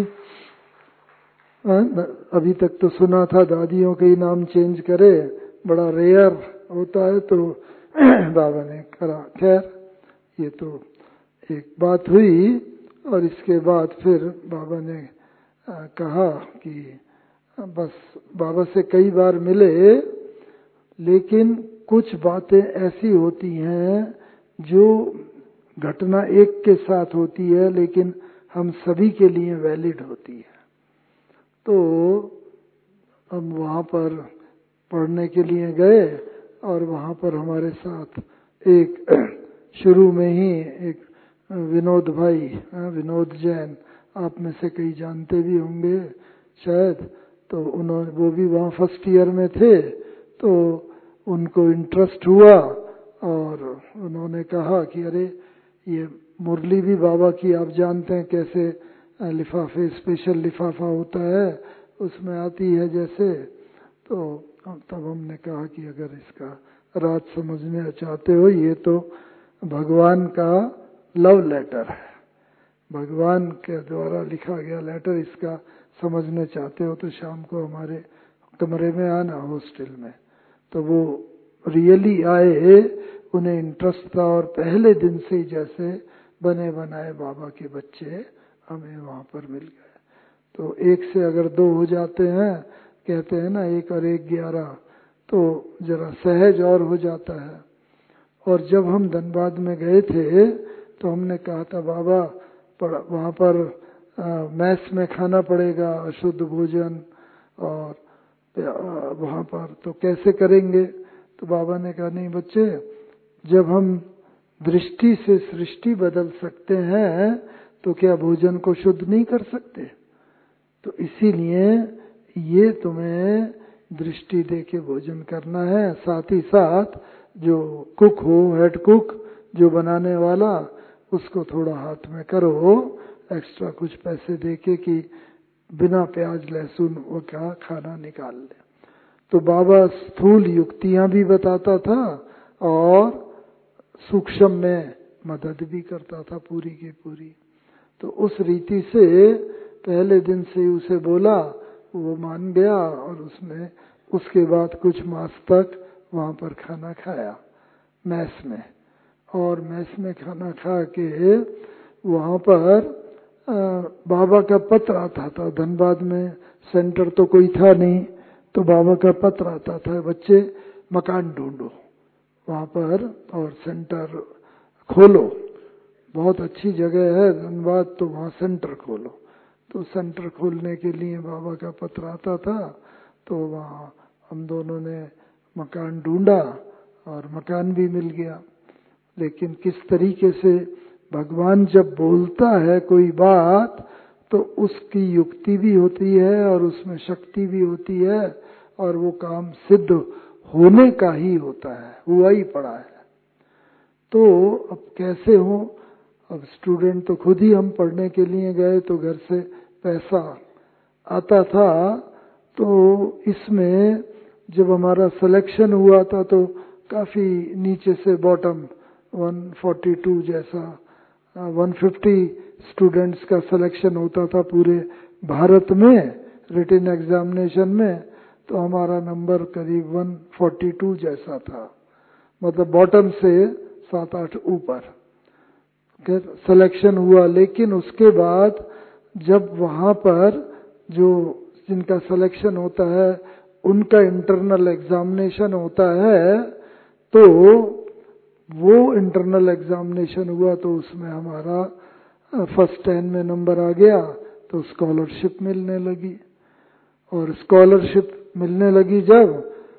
अभी तक तो सुना था दादियों के ही नाम चेंज करे, बड़ा रेयर होता है, तो बाबा ने करा। खैर ये तो एक बात हुई। और इसके बाद फिर बाबा ने कहा कि बस बाबा से कई बार मिले, लेकिन कुछ बातें ऐसी होती हैं जो घटना एक के साथ होती है लेकिन हम सभी के लिए वैलिड होती है। तो हम वहाँ पर पढ़ने के लिए गए और वहाँ पर हमारे साथ एक शुरू में ही एक विनोद भाई, विनोद जैन, आप में से कई जानते भी होंगे शायद, तो वो भी वहाँ फर्स्ट ईयर में थे। तो उनको इंटरेस्ट हुआ और उन्होंने कहा कि अरे ये मुरली भी बाबा की आप जानते हैं कैसे लिफाफे, स्पेशल लिफाफा होता है उसमें आती है जैसे। तो तब हमने कहा कि अगर इसका राज समझना चाहते हो, ये तो भगवान का लव लेटर है, भगवान के द्वारा लिखा गया लेटर, इसका समझना चाहते हो तो शाम को हमारे कमरे में आना हॉस्टल में। तो वो रियली आए, उन्हें इंटरेस्ट था और पहले दिन से ही जैसे बने बनाए बाबा के बच्चे हमें वहाँ पर मिल गए। तो एक से अगर दो हो जाते हैं, कहते हैं ना 1 और 1 11, तो जरा सहज और हो जाता है। और जब हम धनबाद में गए थे तो हमने कहा था बाबा वहाँ पर मैस में खाना पड़ेगा, अशुद्ध भोजन, और वहाँ पर तो कैसे करेंगे? तो बाबा ने कहा नहीं बच्चे, जब हम दृष्टि से सृष्टि बदल सकते हैं तो क्या भोजन को शुद्ध नहीं कर सकते? तो इसीलिए ये तुम्हें दृष्टि दे के भोजन करना है। साथ ही साथ जो कुक हो, हेड कुक जो बनाने वाला, उसको थोड़ा हाथ में करो एक्स्ट्रा कुछ पैसे देके कि बिना प्याज लहसुन वो क्या खाना निकाल ले। तो बाबा स्थूल युक्तियां भी बताता था और सूक्ष्म में मदद भी करता था पूरी की पूरी। तो उस रीति से पहले दिन से ही उसे बोला, वो मान गया और उसने उसके बाद कुछ मास तक वहाँ पर खाना खाया मैस में। और मैस में खाना खा के वहाँ पर बाबा का पत्र आता था। धनबाद में सेंटर तो कोई था नहीं, तो बाबा का पत्र आता था, बच्चे मकान ढूंढो वहाँ पर और सेंटर खोलो, बहुत अच्छी जगह है धनबाद, तो वहाँ सेंटर खोलो। तो सेंटर खोलने के लिए बाबा का पत्र आता था। तो वहाँ हम दोनों ने मकान ढूंढा और मकान भी मिल गया। लेकिन किस तरीके से भगवान जब बोलता है कोई बात तो उसकी युक्ति भी होती है और उसमें शक्ति भी होती है और वो काम सिद्ध होने का ही होता है, हुआ ही पड़ा है। तो अब कैसे हो, अब स्टूडेंट तो खुद ही, हम पढ़ने के लिए गए तो घर से पैसा आता था। तो इसमें जब हमारा सिलेक्शन हुआ था तो काफी नीचे से बॉटम 142 जैसा 150 स्टूडेंट्स का सिलेक्शन होता था पूरे भारत में रिटन एग्जामिनेशन में। तो हमारा नंबर करीब 142 जैसा था, मतलब बॉटम से 7-8 ऊपर सिलेक्शन हुआ। लेकिन उसके बाद जब वहाँ पर जो जिनका सिलेक्शन होता है उनका इंटरनल एग्जामिनेशन होता है, तो वो इंटरनल एग्जामिनेशन हुआ तो उसमें हमारा फर्स्ट 10 में नंबर आ गया। तो स्कॉलरशिप मिलने लगी, और स्कॉलरशिप मिलने लगी जब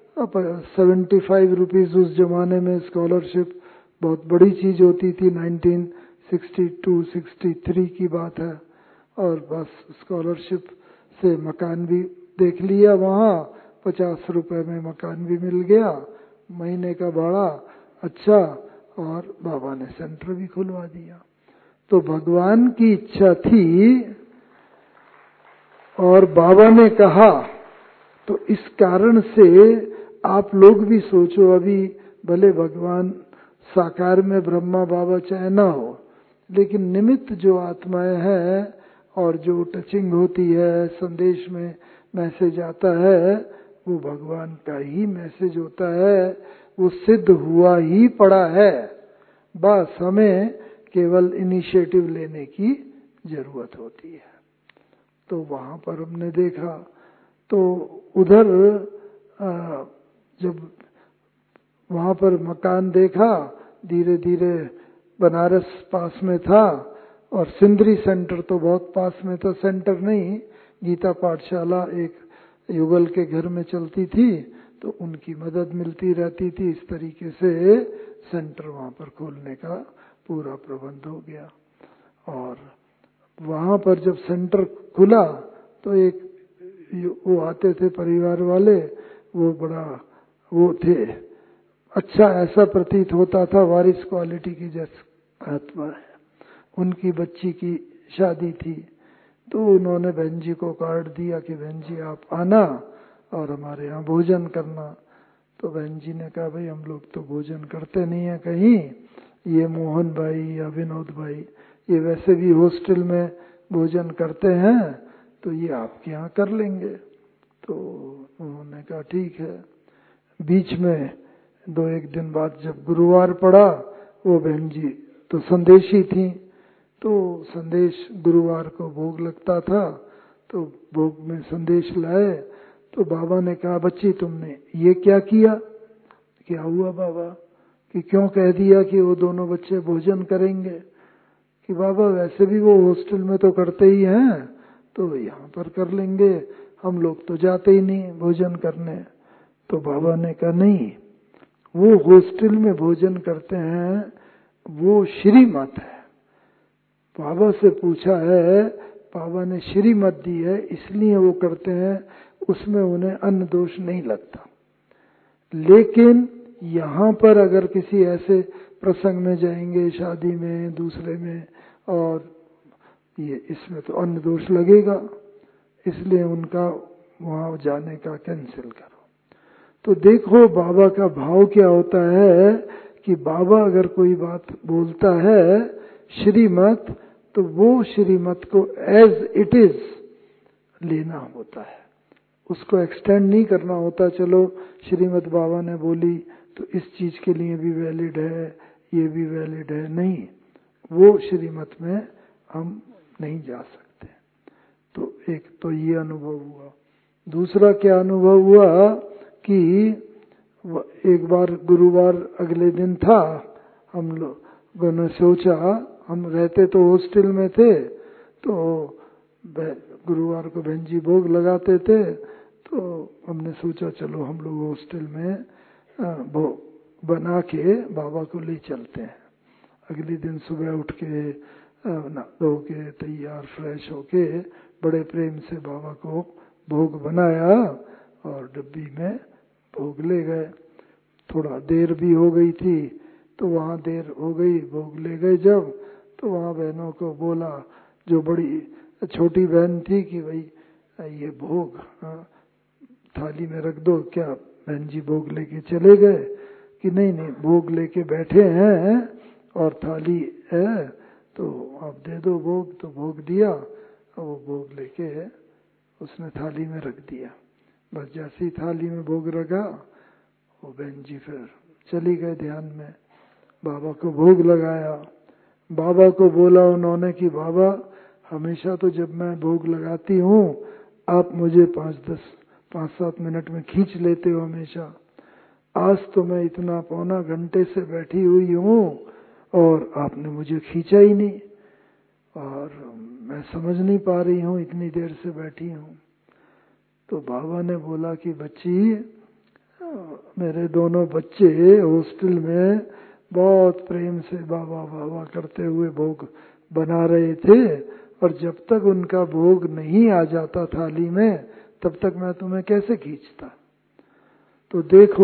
75 रुपीज उस जमाने में स्कॉलरशिप बहुत बड़ी चीज होती थी। 1962-63 की बात है। और बस स्कॉलरशिप से मकान भी देख लिया, वहाँ 50 रुपए में मकान भी मिल गया, महीने का भाड़ा अच्छा, और बाबा ने सेंटर भी खुलवा दिया। तो भगवान की इच्छा थी और बाबा ने कहा। तो इस कारण से आप लोग भी सोचो, अभी भले भगवान साकार में ब्रह्मा बाबा चाहे ना हो, लेकिन निमित्त जो आत्माएं हैं और जो टचिंग होती है, संदेश में मैसेज आता है, वो भगवान का ही मैसेज होता है, वो सिद्ध हुआ ही पड़ा है। बस हमें केवल इनिशिएटिव लेने की जरूरत होती है। तो वहां पर हमने देखा, तो उधर जब वहां पर मकान देखा, धीरे धीरे बनारस पास में था और सिंदरी सेंटर तो बहुत पास में था, सेंटर नहीं, गीता पाठशाला एक युगल के घर में चलती थी तो उनकी मदद मिलती रहती थी। इस तरीके से सेंटर वहां पर खोलने का पूरा प्रबंध हो गया। और वहां पर जब सेंटर खुला तो एक वो आते थे परिवार वाले, वो बड़ा वो थे, अच्छा ऐसा प्रतीत होता था वारिस क्वालिटी की जैसे आत्मा है। उनकी बच्ची की शादी थी तो उन्होंने बहन जी को कार्ड दिया कि बहन जी आप आना और हमारे यहाँ भोजन करना। तो बहन जी ने कहा भाई हम लोग तो भोजन करते नहीं है कहीं, ये मोहन भाई या विनोद भाई ये वैसे भी हॉस्टल में भोजन करते हैं तो ये आपके यहाँ कर लेंगे। तो उन्होंने कहा ठीक है। बीच में 2-1 दिन बाद जब गुरुवार पड़ा, वो बहन जी तो संदेशी थी, तो संदेश गुरुवार को भोग लगता था, तो भोग में संदेश लाए। तो बाबा ने कहा बच्ची तुमने ये क्या किया? क्या हुआ बाबा कि क्यों कह दिया कि वो दोनों बच्चे भोजन करेंगे? कि बाबा वैसे भी वो हॉस्टल में तो करते ही हैं तो यहाँ पर कर लेंगे, हम लोग तो जाते ही नहीं भोजन करने। तो बाबा ने कहा नहीं, वो हॉस्टल में भोजन करते हैं वो श्रीमत है। बाबा से पूछा है, बाबा ने श्रीमत दी है इसलिए वो करते हैं, उसमें उन्हें अन्न दोष नहीं लगता। लेकिन यहाँ पर अगर किसी ऐसे प्रसंग में जाएंगे, शादी में, दूसरे में, और ये इसमें तो अन्न दोष लगेगा, इसलिए उनका वहां जाने का कैंसिल करो। तो देखो बाबा का भाव क्या होता है कि बाबा अगर कोई बात बोलता है श्रीमत, तो वो श्रीमत को एज इट इज लेना होता है, उसको एक्सटेंड नहीं करना होता। चलो श्रीमत बाबा ने बोली तो इस चीज के लिए भी वैलिड है, ये भी वैलिड है, नहीं, वो श्रीमत में हम नहीं जा सकते। तो एक तो ये अनुभव हुआ। दूसरा क्या अनुभव हुआ कि एक बार गुरुवार अगले दिन था, हम लोगों ने सोचा, हम रहते तो हॉस्टल में थे, तो गुरुवार को बहन जी भोग लगाते थे, तो हमने सोचा चलो हम लोग हॉस्टल में भोग बना के बाबा को ले चलते हैं। अगले दिन सुबह उठ के नहा धो के तैयार फ्रेश होके बड़े प्रेम से बाबा को भोग बनाया और डब्बी में भोग ले गए। थोड़ा देर भी हो गई थी तो वहाँ देर हो गई, भोग ले गए जब, तो वहाँ बहनों को बोला, जो बड़ी छोटी बहन थी, कि भाई ये भोग थाली में रख दो। क्या बहन जी भोग लेके चले गए? कि नहीं नहीं, भोग लेके बैठे हैं और थाली है तो आप दे दो भोग। तो भोग दिया और वो भोग लेके उसने थाली में रख दिया। बस जैसे ही थाली में भोग रखा, वो बहन जी फिर चली गए ध्यान में। बाबा को भोग लगाया, बाबा को बोला उन्होंने कि बाबा हमेशा तो जब मैं भोग लगाती हूँ आप मुझे 5-7 मिनट में खींच लेते हो हमेशा, आज तो मैं इतना पौना घंटे से बैठी हुई हूँ और आपने मुझे खींचा ही नहीं, और मैं समझ नहीं पा रही हूँ, इतनी देर से बैठी हूँ। तो बाबा ने बोला कि बच्ची, मेरे दोनों बच्चे हॉस्टल में बहुत प्रेम से बाबा बाबा करते हुए भोग बना रहे थे, और जब तक उनका भोग नहीं आ जाता थाली में तब तक मैं तुम्हें कैसे खींचता। तो देखो,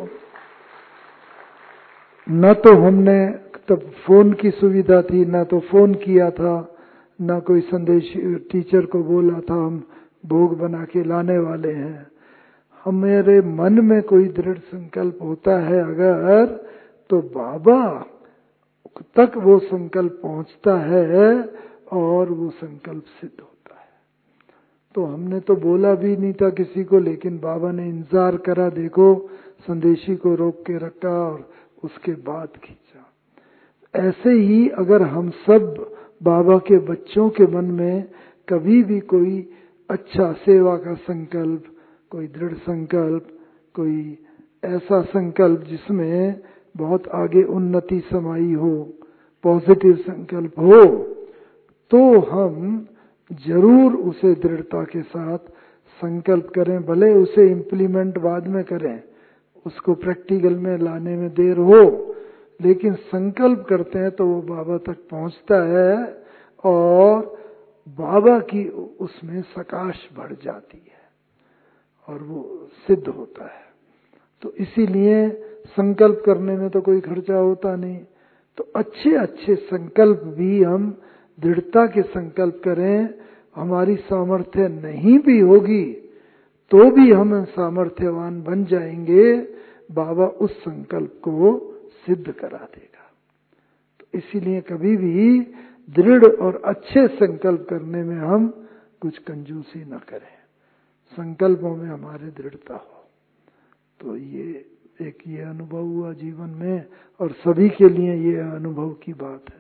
न तो हमने तब फोन की सुविधा थी, न तो फोन किया था, न कोई संदेश टीचर को बोला था हम भोग बना के लाने वाले हैं। हमारे मन में कोई दृढ़ संकल्प होता है अगर, तो बाबा तक वो संकल्प पहुंचता है और वो संकल्प सिद्ध होता है। तो हमने तो बोला भी नहीं था किसी को, लेकिन बाबा ने इंतजार करा, देखो संदेशी को रोक के रखा और उसके बाद खींचा। ऐसे ही अगर हम सब बाबा के बच्चों के मन में कभी भी कोई अच्छा सेवा का संकल्प, कोई दृढ़ संकल्प, कोई ऐसा संकल्प जिसमें बहुत आगे उन्नति समाई हो, पॉजिटिव संकल्प हो, तो हम जरूर उसे दृढ़ता के साथ संकल्प करें। भले उसे इम्प्लीमेंट बाद में करें, उसको प्रैक्टिकल में लाने में देर हो, लेकिन संकल्प करते हैं तो वो बाबा तक पहुंचता है और बाबा की उसमें सकाश बढ़ जाती है और वो सिद्ध होता है। तो इसीलिए संकल्प करने में तो कोई खर्चा होता नहीं, तो अच्छे अच्छे संकल्प भी हम दृढ़ता के संकल्प करें। हमारी सामर्थ्य नहीं भी होगी तो भी हम सामर्थ्यवान बन जाएंगे, बाबा उस संकल्प को सिद्ध करा देगा। तो इसीलिए कभी भी दृढ़ और अच्छे संकल्प करने में हम कुछ कंजूसी न करें, संकल्पों में हमारे दृढ़ता हो। तो ये एक अनुभव हुआ जीवन में और सभी के लिए ये अनुभव की बात है।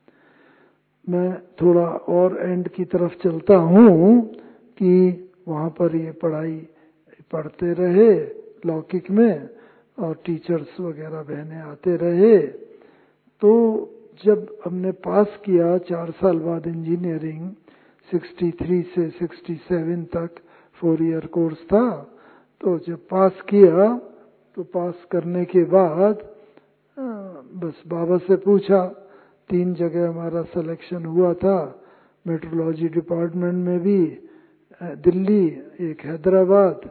मैं थोड़ा और एंड की तरफ चलता हूँ कि वहाँ पर ये पढ़ाई पढ़ते रहे लौकिक में और टीचर्स वगैरह बहनें आते रहे। तो जब हमने पास किया 4 साल बाद इंजीनियरिंग, 63 से 67 तक 4 ईयर कोर्स था, तो जब पास किया तो पास करने के बाद बस बाबा से पूछा, 3 जगह हमारा सिलेक्शन हुआ था, मेट्रोलॉजी डिपार्टमेंट में भी दिल्ली, एक हैदराबाद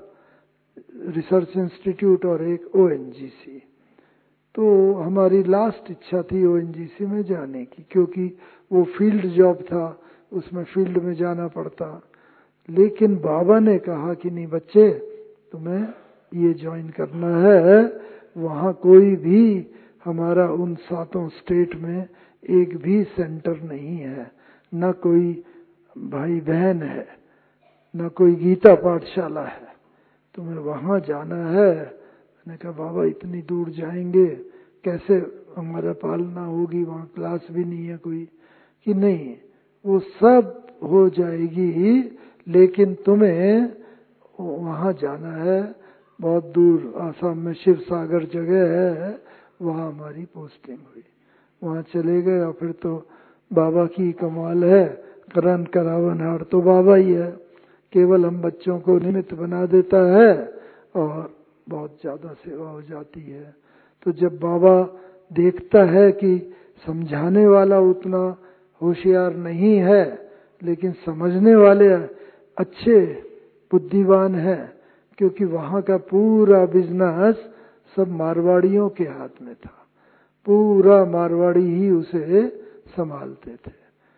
रिसर्च इंस्टीट्यूट और एक ONGC। तो हमारी लास्ट इच्छा थी ONGC में जाने की, क्योंकि वो फील्ड जॉब था, उसमें फील्ड में जाना पड़ता। लेकिन बाबा ने कहा कि नहीं बच्चे, तुम्हें ये ज्वाइन करना है। वहाँ कोई भी हमारा उन 7 स्टेट में एक भी सेंटर नहीं है, न कोई भाई बहन है, न कोई गीता पाठशाला है, तुम्हें वहाँ जाना है। मैंने कहा बाबा इतनी दूर जाएंगे, कैसे हमारा पालना होगी, वहाँ क्लास भी नहीं है कोई। कि नहीं, वो सब हो जाएगी, लेकिन तुम्हें वहाँ जाना है, बहुत दूर आसाम में शिव सागर जगह है, वहाँ हमारी पोस्टिंग हुई। वहाँ चले गए और फिर तो बाबा की कमाल है, करण करावनहार तो बाबा ही है, केवल हम बच्चों को निमित्त बना देता है और बहुत ज्यादा सेवा हो जाती है। तो जब बाबा देखता है कि समझाने वाला उतना होशियार नहीं है, लेकिन समझने वाले अच्छे बुद्धिमान है, क्योंकि वहाँ का पूरा बिजनेस सब मारवाड़ियों के हाथ में था, पूरा मारवाड़ी ही उसे संभालते थे।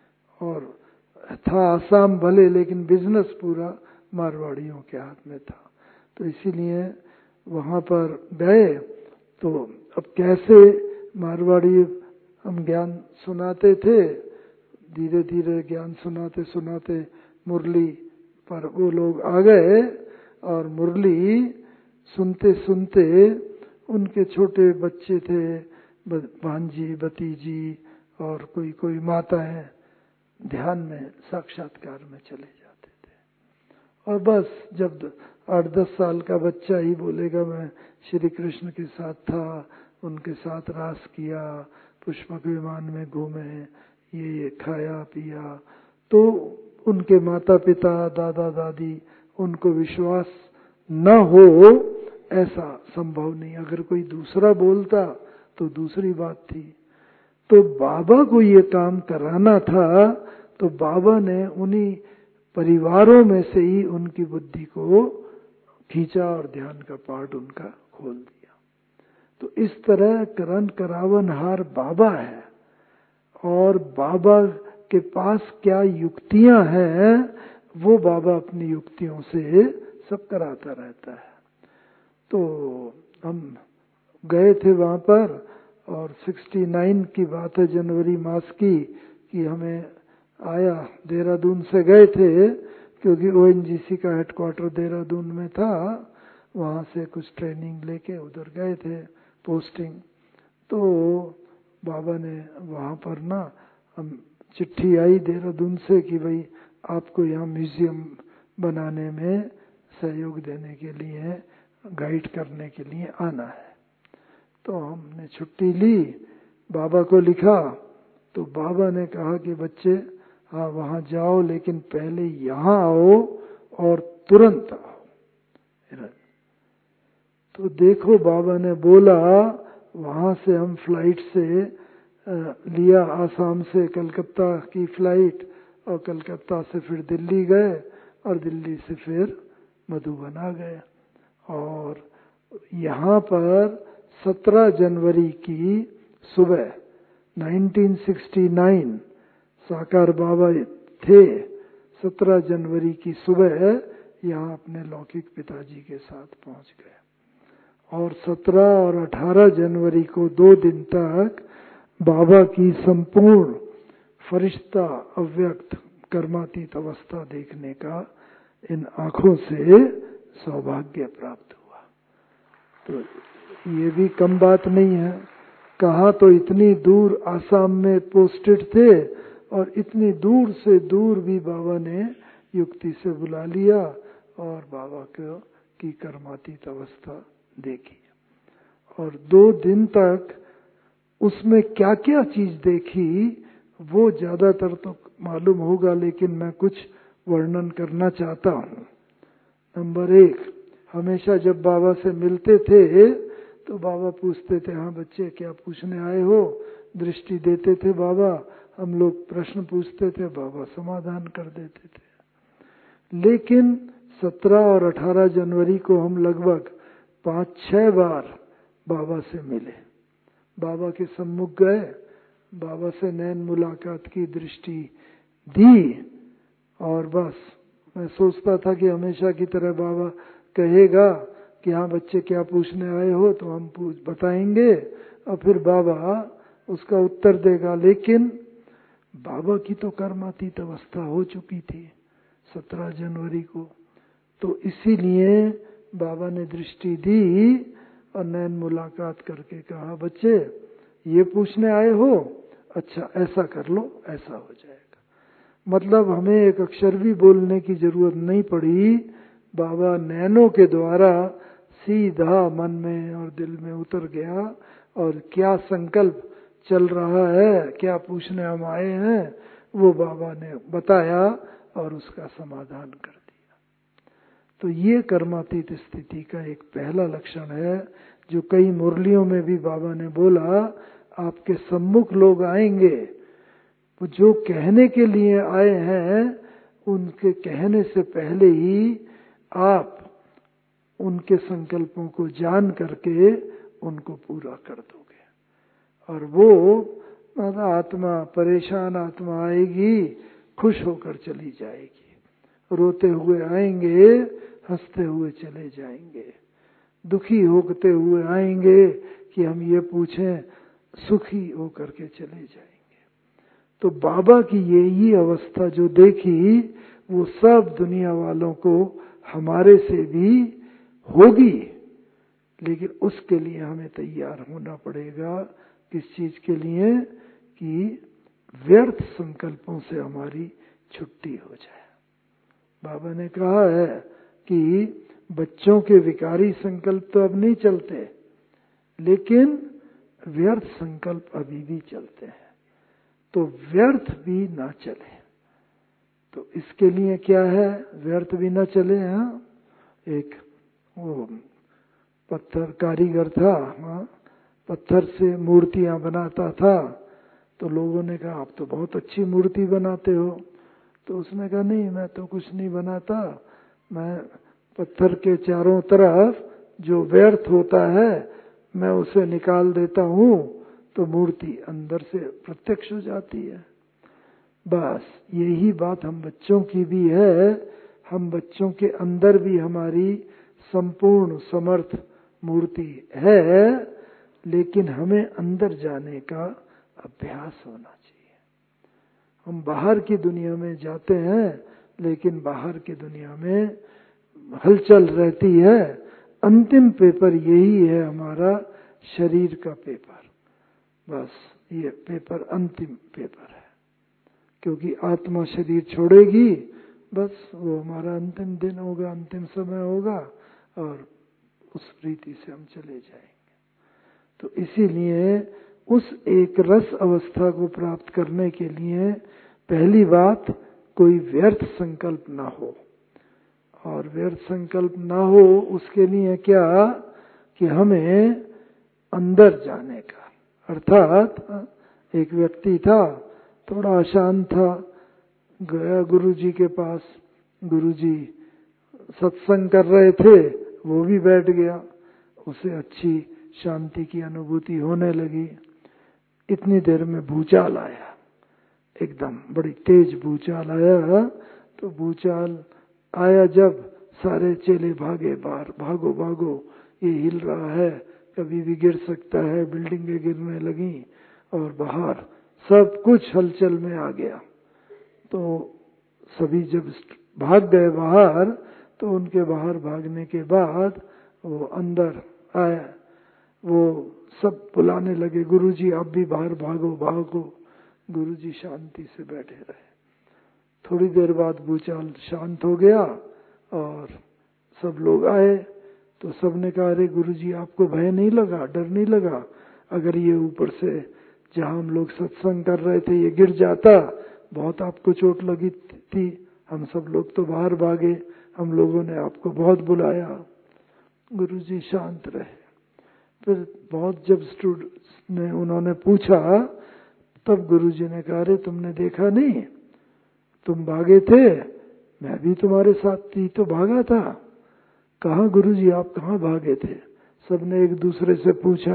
और था आसाम भले, लेकिन बिजनेस पूरा मारवाड़ियों के हाथ में था। तो इसीलिए वहाँ पर गए तो अब कैसे मारवाड़ी हम ज्ञान सुनाते थे, धीरे धीरे ज्ञान सुनाते सुनाते मुरली पर वो लोग आ गए और मुरली सुनते सुनते उनके छोटे बच्चे थे, भांजी भतीजी और कोई कोई माताएं ध्यान में साक्षात्कार में चले जाते थे। और बस जब 8-10 साल का बच्चा ही बोलेगा मैं श्री कृष्ण के साथ था, उनके साथ रास किया, पुष्पक विमान में घूमे, ये खाया पिया, तो उनके माता पिता दादा दादी उनको विश्वास न हो ऐसा संभव नहीं। अगर कोई दूसरा बोलता तो दूसरी बात थी। तो बाबा को ये काम कराना था, तो बाबा ने उन्हीं परिवारों में से ही उनकी बुद्धि को खींचा और ध्यान का पाठ उनका खोल दिया। तो इस तरह करण करावनहार बाबा है और बाबा के पास क्या युक्तियां हैं वो बाबा अपनी युक्तियों से सब कराता रहता है। तो हम गए थे वहां पर और 69 की बात है, जनवरी मास की, कि हमें आया, देहरादून से गए थे क्योंकि ONGC का हेडक्वार्टर देहरादून में था, वहां से कुछ ट्रेनिंग लेके उधर गए थे पोस्टिंग। तो बाबा ने वहां पर ना हम चिट्ठी आई देहरादून से कि भाई आपको यहाँ म्यूजियम बनाने में सहयोग देने के लिए गाइड करने के लिए आना है। तो हमने छुट्टी ली, बाबा को लिखा, तो बाबा ने कहा कि बच्चे हाँ वहां जाओ, लेकिन पहले यहाँ आओ और तुरंत आओ। तो देखो बाबा ने बोला, वहां से हम फ्लाइट से लिया, आसाम से कलकत्ता की फ्लाइट, और कलकत्ता से फिर दिल्ली गए, और दिल्ली से फिर मधुबन आ गए। और यहाँ पर 17 जनवरी की सुबह 1969 साकार बाबा थे। 17 जनवरी की सुबह यहाँ अपने लौकिक पिताजी के साथ पहुंच गए, और 17 और 18 जनवरी को 2 दिन तक बाबा की संपूर्ण फरिश्ता अव्यक्त कर्मातीत अवस्था देखने का इन आंखों से सौभाग्य प्राप्त हुआ। तो ये भी कम बात नहीं है। कहा तो इतनी दूर आसाम में पोस्टेड थे, और इतनी दूर से दूर भी बाबा ने युक्ति से बुला लिया और बाबा की कर्मातीत अवस्था देखी। और 2 दिन तक उसमें क्या क्या चीज देखी वो ज्यादातर तो मालूम होगा, लेकिन मैं कुछ वर्णन करना चाहता हूँ। नंबर 1, हमेशा जब बाबा से मिलते थे तो बाबा पूछते थे, हाँ बच्चे क्या पूछने आए हो? दृष्टि देते थे बाबा, हम लोग प्रश्न पूछते थे, बाबा समाधान कर देते थे। लेकिन 17 और 18 जनवरी को हम लगभग 5-6 बार बाबा से मिले, बाबा के सम्मुख गए, बाबा से नैन मुलाकात की, दृष्टि दी, और बस मैं सोचता था कि हमेशा की तरह बाबा कहेगा कि हाँ बच्चे क्या पूछने आए हो, तो हम बताएंगे, और फिर बाबा उसका उत्तर देगा। लेकिन बाबा की तो कर्मातीत अवस्था हो चुकी थी 17 जनवरी को, तो इसीलिए बाबा ने दृष्टि दी और नैन मुलाकात करके कहा, बच्चे ये पूछने आए हो, अच्छा ऐसा कर लो, ऐसा हो जाएगा। मतलब हमें एक अक्षर भी बोलने की जरूरत नहीं पड़ी, बाबा नैनों के द्वारा सीधा मन में और दिल में उतर गया, और क्या संकल्प चल रहा है, क्या पूछने हम आए हैं, वो बाबा ने बताया और उसका समाधान कर दिया। तो ये कर्मातीत स्थिति का एक पहला लक्षण है, जो कई मुरलियों में भी बाबा ने बोला, आपके सम्मुख लोग आएंगे, वो जो कहने के लिए आए हैं, उनके कहने से पहले ही आप उनके संकल्पों को जान करके उनको पूरा कर दोगे। और वो आत्मा, परेशान आत्मा आएगी, खुश होकर चली जाएगी, रोते हुए आएंगे, हंसते हुए चले जाएंगे, दुखी होते हुए आएंगे कि हम ये पूछें, सुखी होकर के चले जाएंगे। तो बाबा की यही अवस्था जो देखी, वो सब दुनिया वालों को हमारे से भी होगी, लेकिन उसके लिए हमें तैयार होना पड़ेगा। किस चीज के लिए? कि व्यर्थ संकल्पों से हमारी छुट्टी हो जाए। बाबा ने कहा है कि बच्चों के विकारी संकल्प तो अब नहीं चलते, लेकिन व्यर्थ संकल्प अभी भी चलते हैं, तो व्यर्थ भी ना चले। तो इसके लिए क्या है, व्यर्थ भी ना चले। हाँ, एक वो पत्थर कारीगर था, हाँ, पत्थर से मूर्तियां बनाता था, तो लोगों ने कहा आप तो बहुत अच्छी मूर्ति बनाते हो। तो उसने कहा नहीं, मैं तो कुछ नहीं बनाता, मैं पत्थर के चारों तरफ जो व्यर्थ होता है मैं उसे निकाल देता हूँ, तो मूर्ति अंदर से प्रत्यक्ष हो जाती है। बस यही बात हम बच्चों की भी है। हम बच्चों के अंदर भी हमारी संपूर्ण समर्थ मूर्ति है, लेकिन हमें अंदर जाने का अभ्यास होना चाहिए। हम बाहर की दुनिया में जाते हैं, लेकिन बाहर की दुनिया में हलचल रहती है। अंतिम पेपर यही है हमारा, शरीर का पेपर। बस ये पेपर अंतिम पेपर है, क्योंकि आत्मा शरीर छोड़ेगी, बस वो हमारा अंतिम दिन होगा, अंतिम समय होगा, और उस प्रीति से हम चले जाएंगे। तो इसीलिए उस एक रस अवस्था को प्राप्त करने के लिए पहली बात, कोई व्यर्थ संकल्प ना हो। और व्यर्थ संकल्प ना हो उसके लिए क्या, कि हमें अंदर जाने का, अर्थात एक व्यक्ति था, थोड़ा अशांत था, गया गुरुजी के पास, गुरुजी सत्संग कर रहे थे, वो भी बैठ गया, उसे अच्छी शांति की अनुभूति होने लगी। इतनी देर में भूचाल आया, एकदम बड़ी तेज भूचाल आया। तो भूचाल आया जब, सारे चेले भागे बाहर, भागो भागो, ये हिल रहा है, कभी भी गिर सकता है, बिल्डिंगें गिरने लगी और बाहर सब कुछ हलचल में आ गया। तो सभी जब भाग गए बाहर, तो उनके बाहर भागने के बाद वो अंदर आए, वो सब बुलाने लगे, गुरुजी आप भी बाहर भागो भागो। गुरुजी शांति से बैठे रहे। थोड़ी देर बाद भूचाल शांत हो गया और सब लोग आए, तो सबने कहा, अरे गुरुजी आपको भय नहीं लगा, डर नहीं लगा? अगर ये ऊपर से जहां हम लोग सत्संग कर रहे थे ये गिर जाता, बहुत आपको चोट लगी थी, हम सब लोग तो बाहर भागे, हम लोगों ने आपको बहुत बुलाया। गुरुजी शांत रहे। फिर बहुत जब स्टूडेंट्स ने उन्होंने पूछा, तब गुरुजी ने कहा, अरे तुमने देखा नहीं, तुम भागे थे, मैं भी तुम्हारे साथ थी तो भागा था। कहाँ गुरुजी आप कहाँ भागे थे? सबने एक दूसरे से पूछा।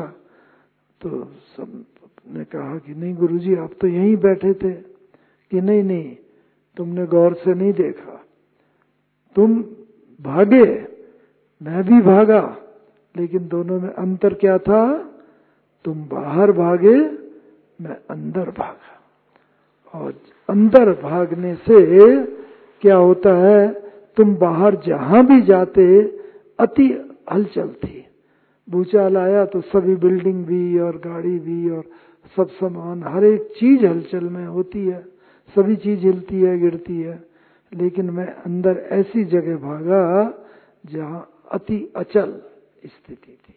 तो सब ने कहा कि नहीं गुरुजी आप तो यहीं बैठे थे। कि नहीं नहीं, तुमने गौर से नहीं देखा, तुम भागे, मैं भी भागा, लेकिन दोनों में अंतर क्या था? तुम बाहर भागे, मैं अंदर भागा। और अंदर भागने से क्या होता है, तुम बाहर जहां भी जाते अति हलचल थी। भूचाल आया तो सभी बिल्डिंग भी और गाड़ी भी और सब सामान, हर एक चीज हलचल में होती है, सभी चीज हिलती है गिरती है। लेकिन मैं अंदर ऐसी जगह भागा जहां अति अचल स्थिति थी।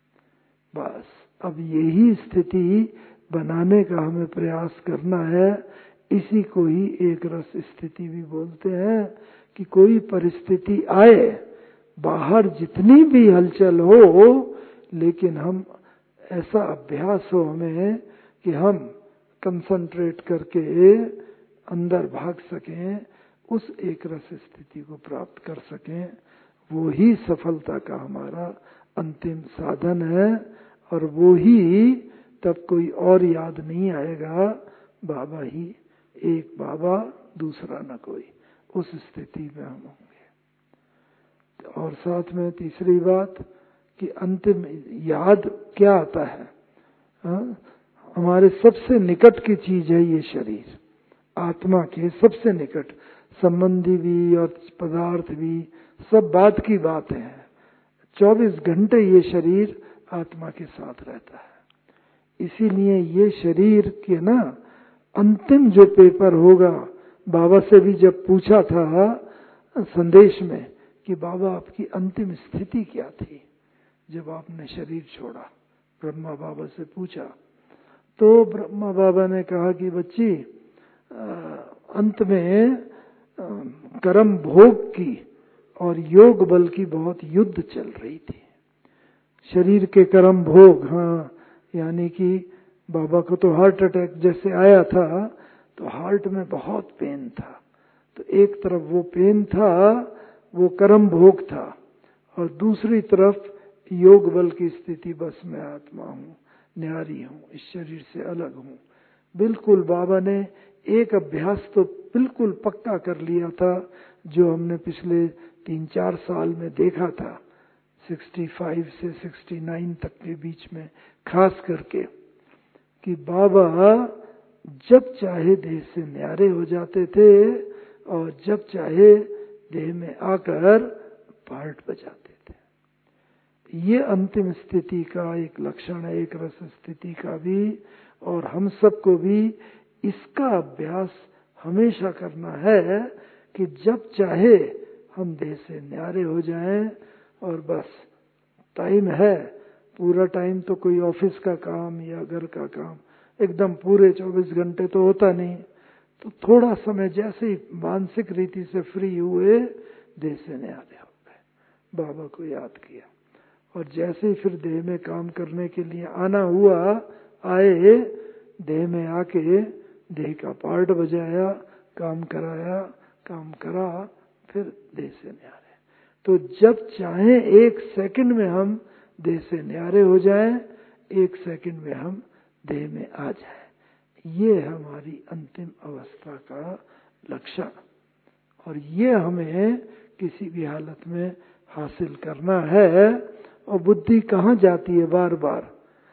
बस अब यही स्थिति बनाने का हमें प्रयास करना है। इसी को ही एक रस स्थिति भी बोलते हैं, कि कोई परिस्थिति आए, बाहर जितनी भी हलचल हो, लेकिन हम ऐसा अभ्यास हो हमें कि हम कंसंट्रेट करके अंदर भाग सकें, उस एक रस स्थिति को प्राप्त कर सकें। वो ही सफलता का हमारा अंतिम साधन है। और वो ही, तब कोई और याद नहीं आएगा, बाबा ही, एक बाबा दूसरा न कोई, उस स्थिति में हम होंगे। और साथ में तीसरी बात कि अंतिम याद क्या आता है? हमारे सबसे निकट की चीज है ये शरीर, आत्मा के सबसे निकट, संबंधी भी और पदार्थ भी, सब बात की बात है। 24 घंटे ये शरीर आत्मा के साथ रहता है। इसीलिए ये शरीर के ना अंतिम जो पेपर होगा, बाबा से भी जब पूछा था संदेश में कि बाबा आपकी अंतिम स्थिति क्या थी जब आपने शरीर छोड़ा, ब्रह्मा बाबा से पूछा, तो ब्रह्मा बाबा ने कहा कि बच्ची, अंत में कर्म भोग की और योग बल की बहुत युद्ध चल रही थी। शरीर के कर्म भोग, हाँ, यानी कि बाबा को तो हार्ट अटैक जैसे आया था, तो हार्ट में बहुत पेन था। तो एक तरफ वो पेन था, वो कर्म भोग था, और दूसरी तरफ योग बल की स्थिति, बस मैं आत्मा हूँ, न्यारी हूँ, इस शरीर से अलग हूँ। बिल्कुल बाबा ने एक अभ्यास तो बिल्कुल पक्का कर लिया था, जो हमने पिछले 3-4 साल में देखा था, 65 से 69 तक के बीच में खास करके, कि बाबा जब चाहे देह से न्यारे हो जाते थे और जब चाहे देह में आकर पार्ट बजाते थे। ये अंतिम स्थिति का एक लक्षण है, एक रस स्थिति का भी। और हम सबको भी इसका अभ्यास हमेशा करना है कि जब चाहे हम देह से न्यारे हो जाएं और बस टाइम है, पूरा टाइम तो कोई ऑफिस का काम या घर का काम एकदम पूरे 24 घंटे तो होता नहीं। तो थोड़ा समय जैसे ही मानसिक रीति से फ्री हुए, देह से न्यारे हो गए, बाबा को याद किया, और जैसे ही फिर देह में काम करने के लिए आना हुआ, आए, देह में आके देह का पार्ट बजाया, काम कराया, काम करा, फिर देह से न्यारे। तो जब चाहे 1 सेकंड में हम देह से न्यारे हो जाएं, 1 सेकंड में हम देह में आ जाएं। ये हमारी अंतिम अवस्था का लक्षण, और ये हमें किसी भी हालत में हासिल करना है। और बुद्धि कहाँ जाती है बार बार?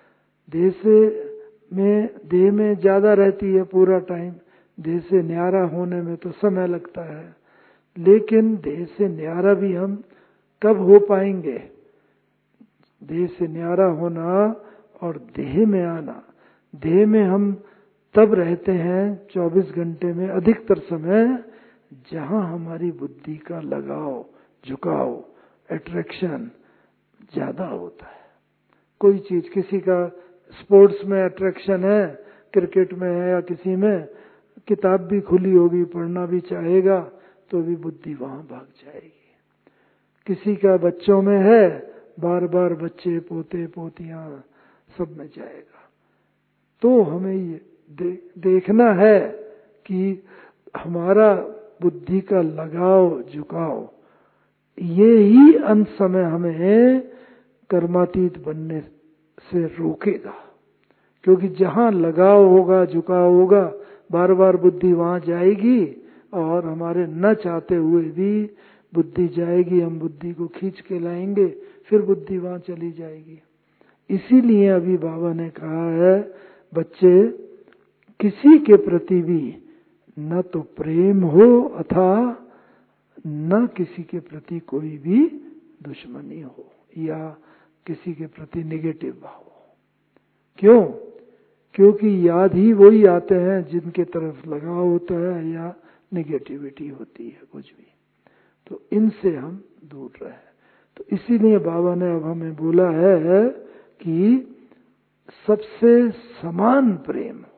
देह में ज्यादा रहती है पूरा टाइम, देह से न्यारा होने में तो समय लगता है। लेकिन देह से न्यारा भी हम कब हो पाएंगे? देह से न्यारा होना और देह में आना, देह में हम तब रहते हैं 24 घंटे में अधिकतर समय जहां हमारी बुद्धि का लगाव, झुकाव, अट्रैक्शन ज्यादा होता है। कोई चीज, किसी का स्पोर्ट्स में अट्रैक्शन है, क्रिकेट में है या किसी में, किताब भी खुली होगी, पढ़ना भी चाहेगा तो भी बुद्धि वहां भाग जाएगी। किसी का बच्चों में है, बार बार बच्चे, पोते, पोतियां सब में जाएगा। तो हमें ये देखना है कि हमारा बुद्धि का लगाव, झुकाव, ये ही अंत समय हमें कर्मातीत बनने से रोकेगा। क्योंकि जहां लगाव होगा, झुकाव होगा, बार बार बुद्धि वहां जाएगी, और हमारे न चाहते हुए भी बुद्धि जाएगी, हम बुद्धि को खींच के लाएंगे, फिर बुद्धि वहां चली जाएगी। इसीलिए अभी बाबा ने कहा है, बच्चे किसी के प्रति भी न तो प्रेम हो अथा न किसी के प्रति कोई भी दुश्मनी हो या किसी के प्रति नेगेटिव भाव हो। क्यों? क्योंकि याद ही वही आते हैं जिनके तरफ लगाव होता है या नेगेटिविटी होती है कुछ भी। तो इनसे हम दूर रहे। तो इसीलिए बाबा ने अब हमें बोला है कि सबसे समान प्रेम हो।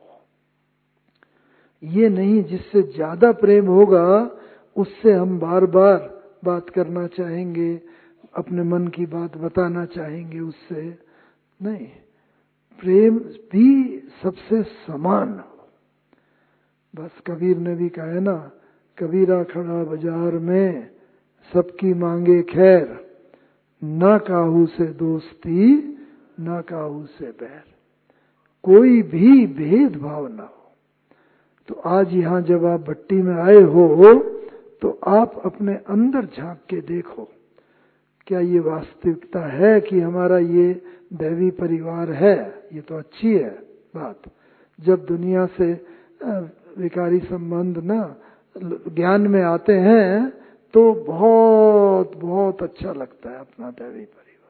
ये नहीं जिससे ज्यादा प्रेम होगा उससे हम बार बार बात करना चाहेंगे, अपने मन की बात बताना चाहेंगे, उससे नहीं। प्रेम भी सबसे समान हो। बस कबीर ने भी कहा है ना, कबीरा खड़ा बाजार में सबकी मांगे खैर, ना काहू से दोस्ती ना काहू से बैर। कोई भी भेदभाव ना हो। तो आज यहाँ जब आप भट्टी में आए हो तो आप अपने अंदर झांक के देखो, क्या ये वास्तविकता है कि हमारा ये दैवी परिवार है? ये तो अच्छी है बात। जब दुनिया से विकारी संबंध ना ज्ञान में आते हैं तो बहुत बहुत अच्छा लगता है अपना दैवी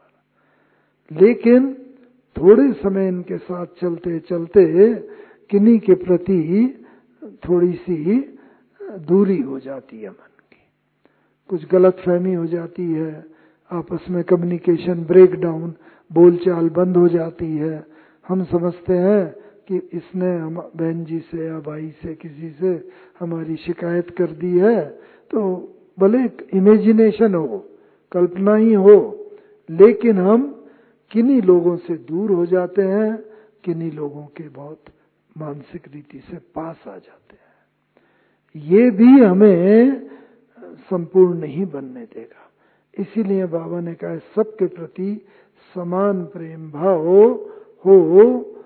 परिवार। लेकिन थोड़े समय इनके साथ चलते चलते किन्हीं के प्रति थोड़ी सी दूरी हो जाती है मन की, कुछ गलतफहमी हो जाती है, आपस में कम्युनिकेशन ब्रेक डाउन, बोलचाल बंद हो जाती है। हम समझते हैं कि इसने हम बहन जी से या भाई से किसी से हमारी शिकायत कर दी है, तो भले इमेजिनेशन हो, कल्पना ही हो, लेकिन हम किन्हीं लोगों से दूर हो जाते हैं, किन्हीं लोगों के बहुत मानसिक रीति से पास आ जाते हैं। ये भी हमें संपूर्ण नहीं बनने देगा। इसीलिए बाबा ने कहा सबके प्रति समान प्रेम भाव हो,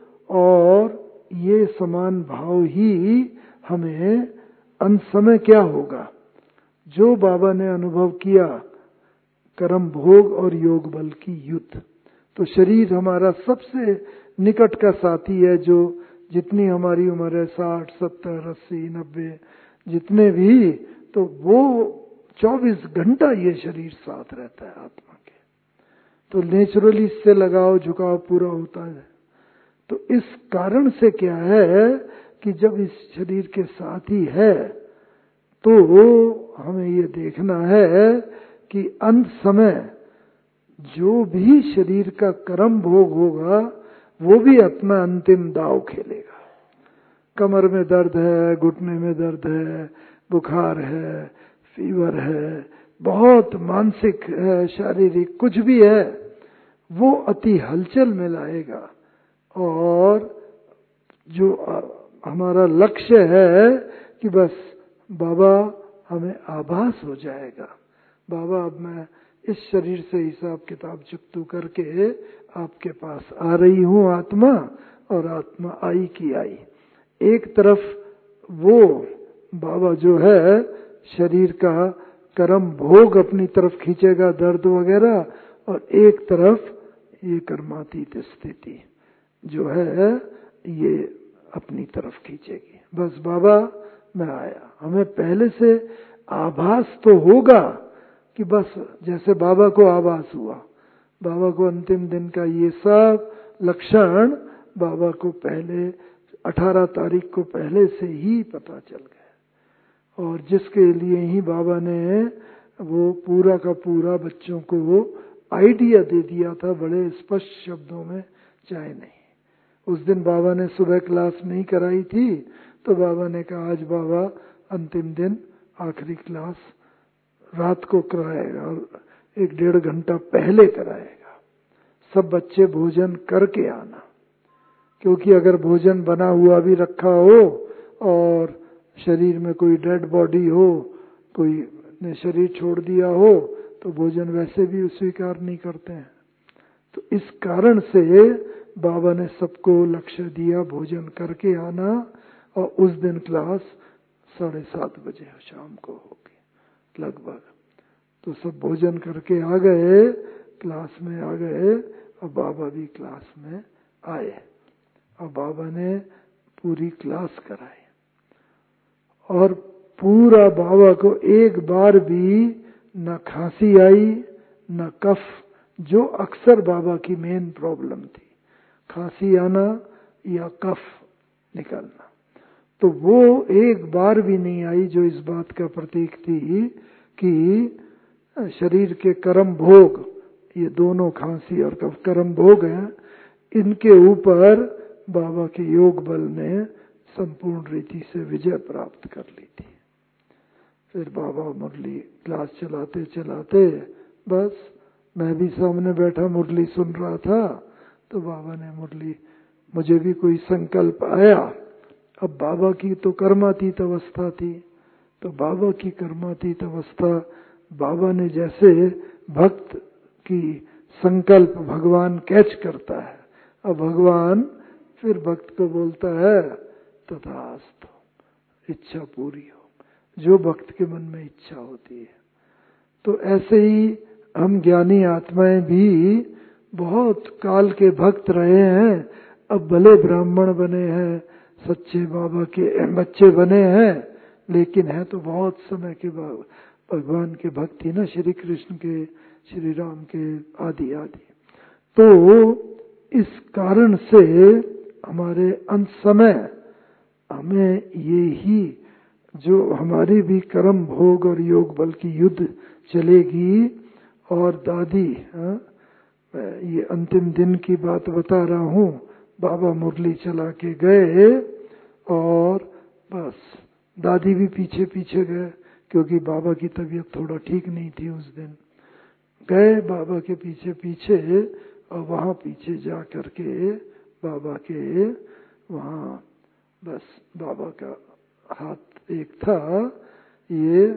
और ये समान भाव ही हमें अंत समय क्या होगा, जो बाबा ने अनुभव किया, कर्म भोग और योग बल की युद्ध। तो शरीर हमारा सबसे निकट का साथी है, जो जितनी हमारी उम्र है 60, 70, 80, 90 जितने भी, तो वो 24 घंटा ये शरीर साथ रहता है आत्मा के। तो नेचुरली इससे लगाव झुकाव पूरा होता है। तो इस कारण से क्या है कि जब इस शरीर के साथ ही है तो हमें ये देखना है कि अंत समय जो भी शरीर का कर्म भोग होगा वो भी अपना अंतिम दांव खेलेगा। कमर में दर्द है, घुटने में दर्द है, बुखार है, फीवर है, बहुत मानसिक है, शारीरिक कुछ भी है, वो अति हलचल में लाएगा। और जो हमारा लक्ष्य है कि बस बाबा हमें आभास हो जाएगा, बाबा अब मैं इस शरीर से हिसाब किताब चुकतू करके आपके पास आ रही हूँ आत्मा, और आत्मा आई की आई। एक तरफ वो बाबा जो है शरीर का कर्म भोग अपनी तरफ खींचेगा, दर्द वगैरह, और एक तरफ ये कर्मातीत स्थिति जो है ये अपनी तरफ खींचेगी। बस बाबा मैं आया। हमें पहले से आभास तो होगा कि बस जैसे बाबा को आभास हुआ, बाबा को अंतिम दिन का ये सब लक्षण बाबा को पहले 18 तारीख को पहले से ही पता चल गया। और जिसके लिए ही बाबा ने वो पूरा का पूरा बच्चों को आइडिया दे दिया था बड़े स्पष्ट शब्दों में, चाहे नहीं। उस दिन बाबा ने सुबह क्लास नहीं कराई थी, तो बाबा ने कहा आज बाबा अंतिम दिन आखिरी क्लास रात को कराएगा और 1-1.5 घंटा पहले कराएगा। सब बच्चे भोजन करके आना, क्योंकि अगर भोजन बना हुआ भी रखा हो और शरीर में कोई डेड बॉडी हो, कोई ने शरीर छोड़ दिया हो, तो भोजन वैसे भी स्वीकार नहीं करते हैं। तो इस कारण से बाबा ने सबको लक्ष्य दिया भोजन करके आना, और उस दिन क्लास 7:30 बजे शाम को होगी लगभग। तो सब भोजन करके आ गए, क्लास में आ गए, और बाबा भी क्लास में आए, और बाबा ने पूरी क्लास कराई। और पूरा बाबा को एक बार भी न खांसी आई न कफ, जो अक्सर बाबा की मेन प्रॉब्लम थी, खांसी आना या कफ निकलना, तो वो एक बार भी नहीं आई, जो इस बात का प्रतीक थी कि शरीर के कर्म भोग, ये दोनों खांसी और कफ कर्म भोग हैं, इनके ऊपर बाबा के योग बल ने संपूर्ण रीति से विजय प्राप्त कर ली थी। फिर बाबा मुरली क्लास चलाते चलाते, बस मैं भी सामने बैठा मुरली सुन रहा था, तो बाबा ने मुरली, मुझे भी कोई संकल्प आया। अब बाबा की तो कर्मातीत अवस्था थी, तो बाबा की कर्मातीत अवस्था, बाबा ने जैसे भक्त की संकल्प भगवान कैच करता है, अब भगवान फिर भक्त को बोलता है तथास्तु, इच्छा पूरी हो, जो भक्त के मन में इच्छा होती है। तो ऐसे ही हम ज्ञानी आत्माएं भी बहुत काल के भक्त रहे हैं, अब भले ब्राह्मण बने हैं, सच्चे बाबा के बच्चे बने हैं, लेकिन है तो बहुत समय के भगवान के भक्त ही ना, श्री कृष्ण के, श्री राम के, आदि आदि। तो इस कारण से हमारे अंत समय हमें ये ही, जो हमारी भी कर्म भोग और योग बल की युद्ध चलेगी। और दादी, ये अंतिम दिन की बात बता रहा हूँ, बाबा मुरली चला के गए और बस दादी भी पीछे पीछे गए, क्योंकि बाबा की तबीयत थोड़ा ठीक नहीं थी उस दिन। गए बाबा के पीछे पीछे, और वहाँ पीछे जा करके बाबा के वहाँ बस बाबा का हाथ एक था ये,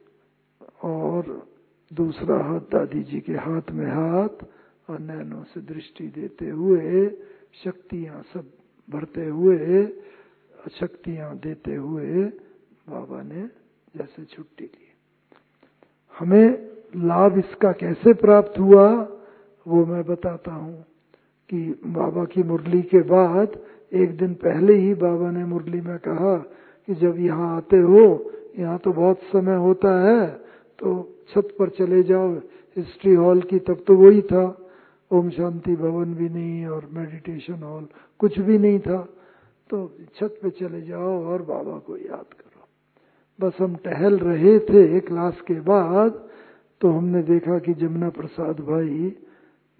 और दूसरा हाथ दादी जी के हाथ में हाथ, और नैनों से दृष्टि देते हुए, शक्तियां सब भरते हुए, शक्तियां देते हुए बाबा ने जैसे छुट्टी ली। हमें लाभ इसका कैसे प्राप्त हुआ वो मैं बताता हूँ कि बाबा की मुरली के बाद एक दिन पहले ही बाबा ने मुरली में कहा कि जब यहाँ आते हो, यहाँ तो बहुत समय होता है, तो छत पर चले जाओ हिस्ट्री हॉल की, तब तो वही था, ओम शांति भवन भी नहीं और मेडिटेशन हॉल कुछ भी नहीं था, तो छत पे चले जाओ और बाबा को याद करो। बस हम टहल रहे थे क्लास के बाद, तो हमने देखा कि जमुना प्रसाद भाई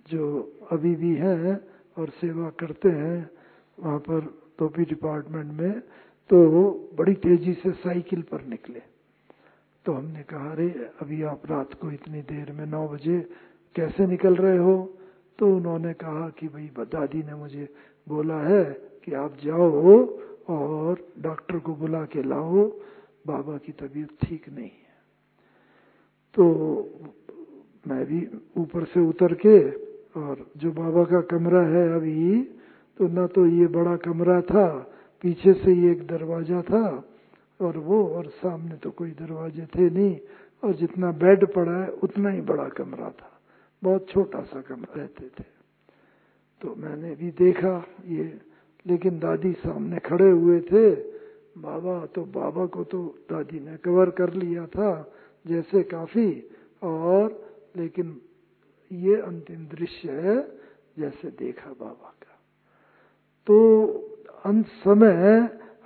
जो अभी भी हैं और सेवा करते हैं वहाँ पर टोपी डिपार्टमेंट में, तो वो बड़ी तेजी से साइकिल पर निकले। तो हमने कहा, अरे अभी आप रात को इतनी देर में 9 बजे कैसे निकल रहे हो? तो उन्होंने कहा कि भाई दादी ने मुझे बोला है कि आप जाओ और डॉक्टर को बुला के लाओ, बाबा की तबीयत ठीक नहीं है। तो मैं भी ऊपर से उतर के, और जो बाबा का कमरा है अभी, तो ना तो ये बड़ा कमरा था, पीछे से ये एक दरवाजा था और वो, और सामने तो कोई दरवाजे थे नहीं, और जितना बेड पड़ा है उतना ही बड़ा कमरा था, बहुत छोटा सा कमरा रहते थे। तो मैंने भी देखा ये, लेकिन दादी सामने खड़े हुए थे। बाबा को तो दादी ने कवर कर लिया था जैसे काफी, और लेकिन ये अंतिम दृश्य है जैसे देखा बाबा का। तो अंत समय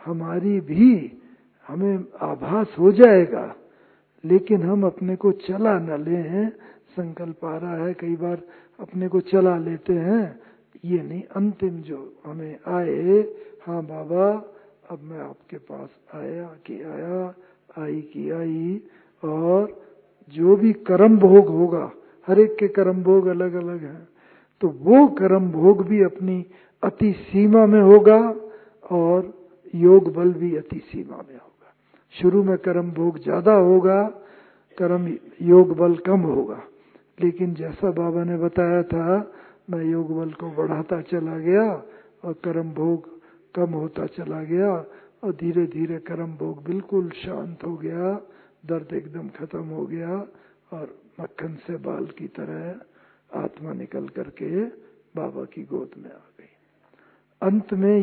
हमें आभास हो जाएगा, लेकिन हम अपने को चला न लें। संकल्प आ रहा है, कई बार अपने को चला लेते हैं, ये नहीं। अंतिम जो हमें आए, हाँ बाबा अब मैं आपके पास आया कि आया, आई कि आई, और जो भी कर्म भोग होगा, हर एक के कर्म भोग अलग अलग हैं, तो वो कर्म भोग भी अपनी अति सीमा में होगा और योग बल भी अति सीमा में होगा। शुरू में कर्म भोग ज्यादा होगा, कर्म योग बल कम होगा, लेकिन जैसा बाबा ने बताया था, मैं योग बल को बढ़ाता चला गया और कर्म भोग कम होता चला गया, और धीरे धीरे कर्म भोग बिल्कुल शांत हो गया, दर्द एकदम खत्म हो गया, और मक्खन से बाल की तरह आत्मा निकल करके बाबा की गोद में आ गई। अंत में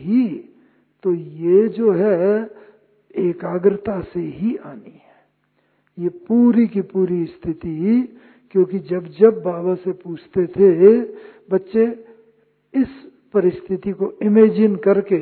ये जो है एकाग्रता से ही आनी है, ये पूरी की पूरी स्थिति। क्योंकि जब जब बाबा से पूछते थे बच्चे, इस परिस्थिति को इमेजिन करके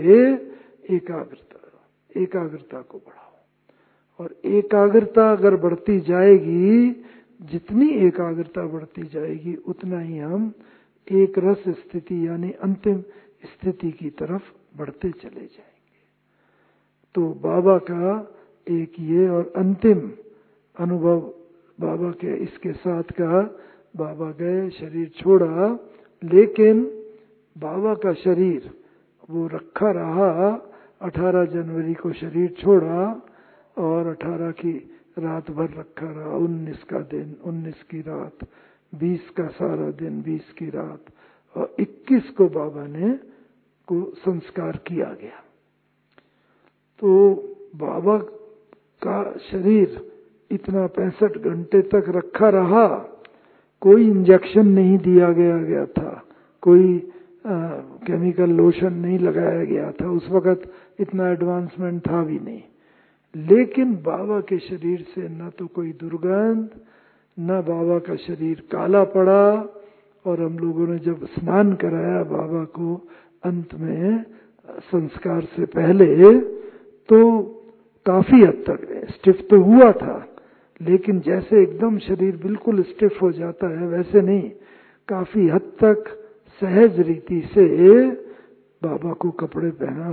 एकाग्रता को बढ़ाओ, और एकाग्रता अगर बढ़ती जाएगी, जितनी एकाग्रता बढ़ती जाएगी, उतना ही हम एक रस स्थिति यानी अंतिम स्थिति की तरफ बढ़ते चले जाएंगे। तो बाबा का एक ये और अंतिम अनुभव बाबा के इसके साथ का, बाबा गए, शरीर छोड़ा, लेकिन बाबा का शरीर वो रखा रहा। 18 जनवरी को शरीर छोड़ा और 18 की रात भर रखा रहा, 19 का दिन, 19 की रात, 20 का सारा दिन, 20 की रात, और 21 को बाबा ने को संस्कार किया गया। तो बाबा का शरीर इतना 65 घंटे तक रखा रहा, कोई इंजेक्शन नहीं दिया गया था, कोई केमिकल लोशन नहीं लगाया गया था, उस वक़्त इतना एडवांसमेंट था भी नहीं। लेकिन बाबा के शरीर से न तो कोई दुर्गंध, न बाबा का शरीर काला पड़ा, और हम लोगों ने जब स्नान कराया बाबा को अंत में संस्कार से पहले, तो काफी हद तक स्टिफ तो हुआ था, लेकिन जैसे एकदम शरीर बिल्कुल स्टिफ हो जाता है वैसे नहीं, काफी हद तक सहज रीति से बाबा को कपड़े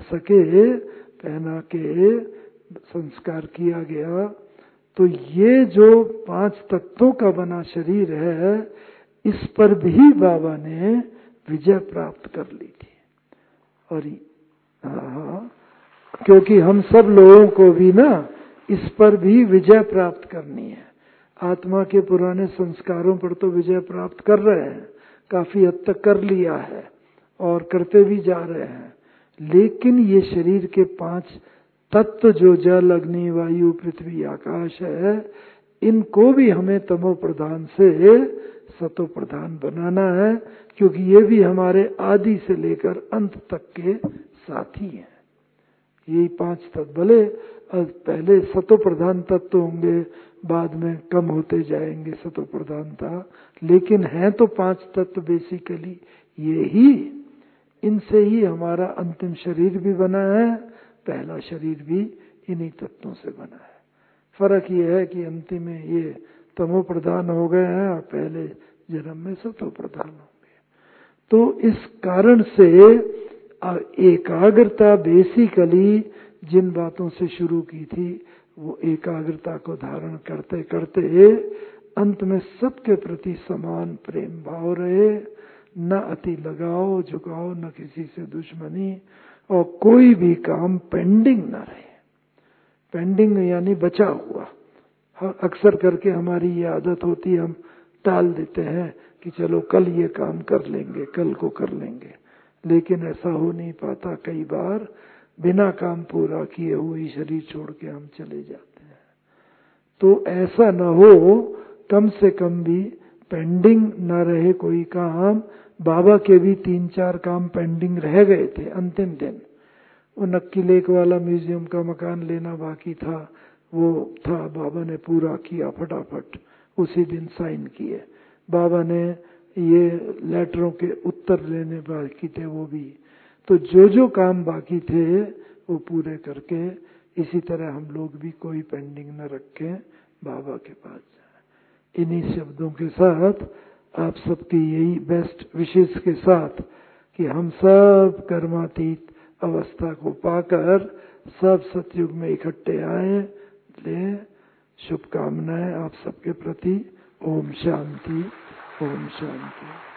पहना के संस्कार किया गया। तो ये जो 5 तत्वों का बना शरीर है, इस पर भी बाबा ने विजय प्राप्त कर ली थी। और क्योंकि हम सब लोगों को भी ना इस पर भी विजय प्राप्त करनी है। आत्मा के पुराने संस्कारों पर तो विजय प्राप्त कर रहे हैं, काफी हद तक कर लिया है और करते भी जा रहे हैं, लेकिन ये शरीर के 5 तत्व जो जल, अग्नि, वायु, पृथ्वी, आकाश है, इनको भी हमें तमो प्रधान से सतो प्रधान बनाना है, क्योंकि ये भी हमारे आदि से लेकर अंत तक के साथी हैं। यही 5 तत्व भले पहले सतो प्रधान तत्व होंगे, बाद में कम होते जाएंगे सतो प्रधानता, लेकिन हैं तो 5 तत्व बेसिकली ये ही। इनसे ही हमारा अंतिम शरीर भी बना है, पहला शरीर भी इन्हीं तत्वों से बना है। फर्क ये है कि अंतिम में ये तमो प्रधान हो गए हैं और पहले जन्म में सतो प्रधान होंगे। तो इस कारण से एकाग्रता बेसिकली जिन बातों से शुरू की थी वो एकाग्रता को धारण करते करते अंत में सबके प्रति समान प्रेम भाव रहे, न अति लगाओ झुकाओ, न किसी से दुश्मनी, और कोई भी काम पेंडिंग न रहे। पेंडिंग यानी बचा हुआ। अक्सर करके हमारी ये आदत होती है, हम टाल देते हैं कि चलो कल ये काम कर लेंगे, कल को कर लेंगे, लेकिन ऐसा हो नहीं पाता। कई बार बिना काम पूरा किए हुए शरीर छोड़ के हम चले जाते हैं। तो ऐसा न हो, कम से कम भी पेंडिंग न रहे कोई काम। बाबा के भी 3-4 काम पेंडिंग रह गए थे अंतिम दिन। वो नक्की लेक वाला म्यूजियम का मकान लेना बाकी था, वो था, बाबा ने पूरा किया फटाफट, उसी दिन साइन किए। बाबा ने ये लेटरों के उत्तर लेने बाकी थे, वो भी। तो जो काम बाकी थे वो पूरे करके, इसी तरह हम लोग भी कोई पेंडिंग न रखें, बाबा के पास जाए। इन्हीं शब्दों के साथ आप सबकी यही बेस्ट विशेष के साथ कि हम सब कर्मातीत अवस्था को पाकर सब सतयुग में इकट्ठे आए, ले शुभकामनाएं आप सबके प्रति। ओम शांति, ओम शांति।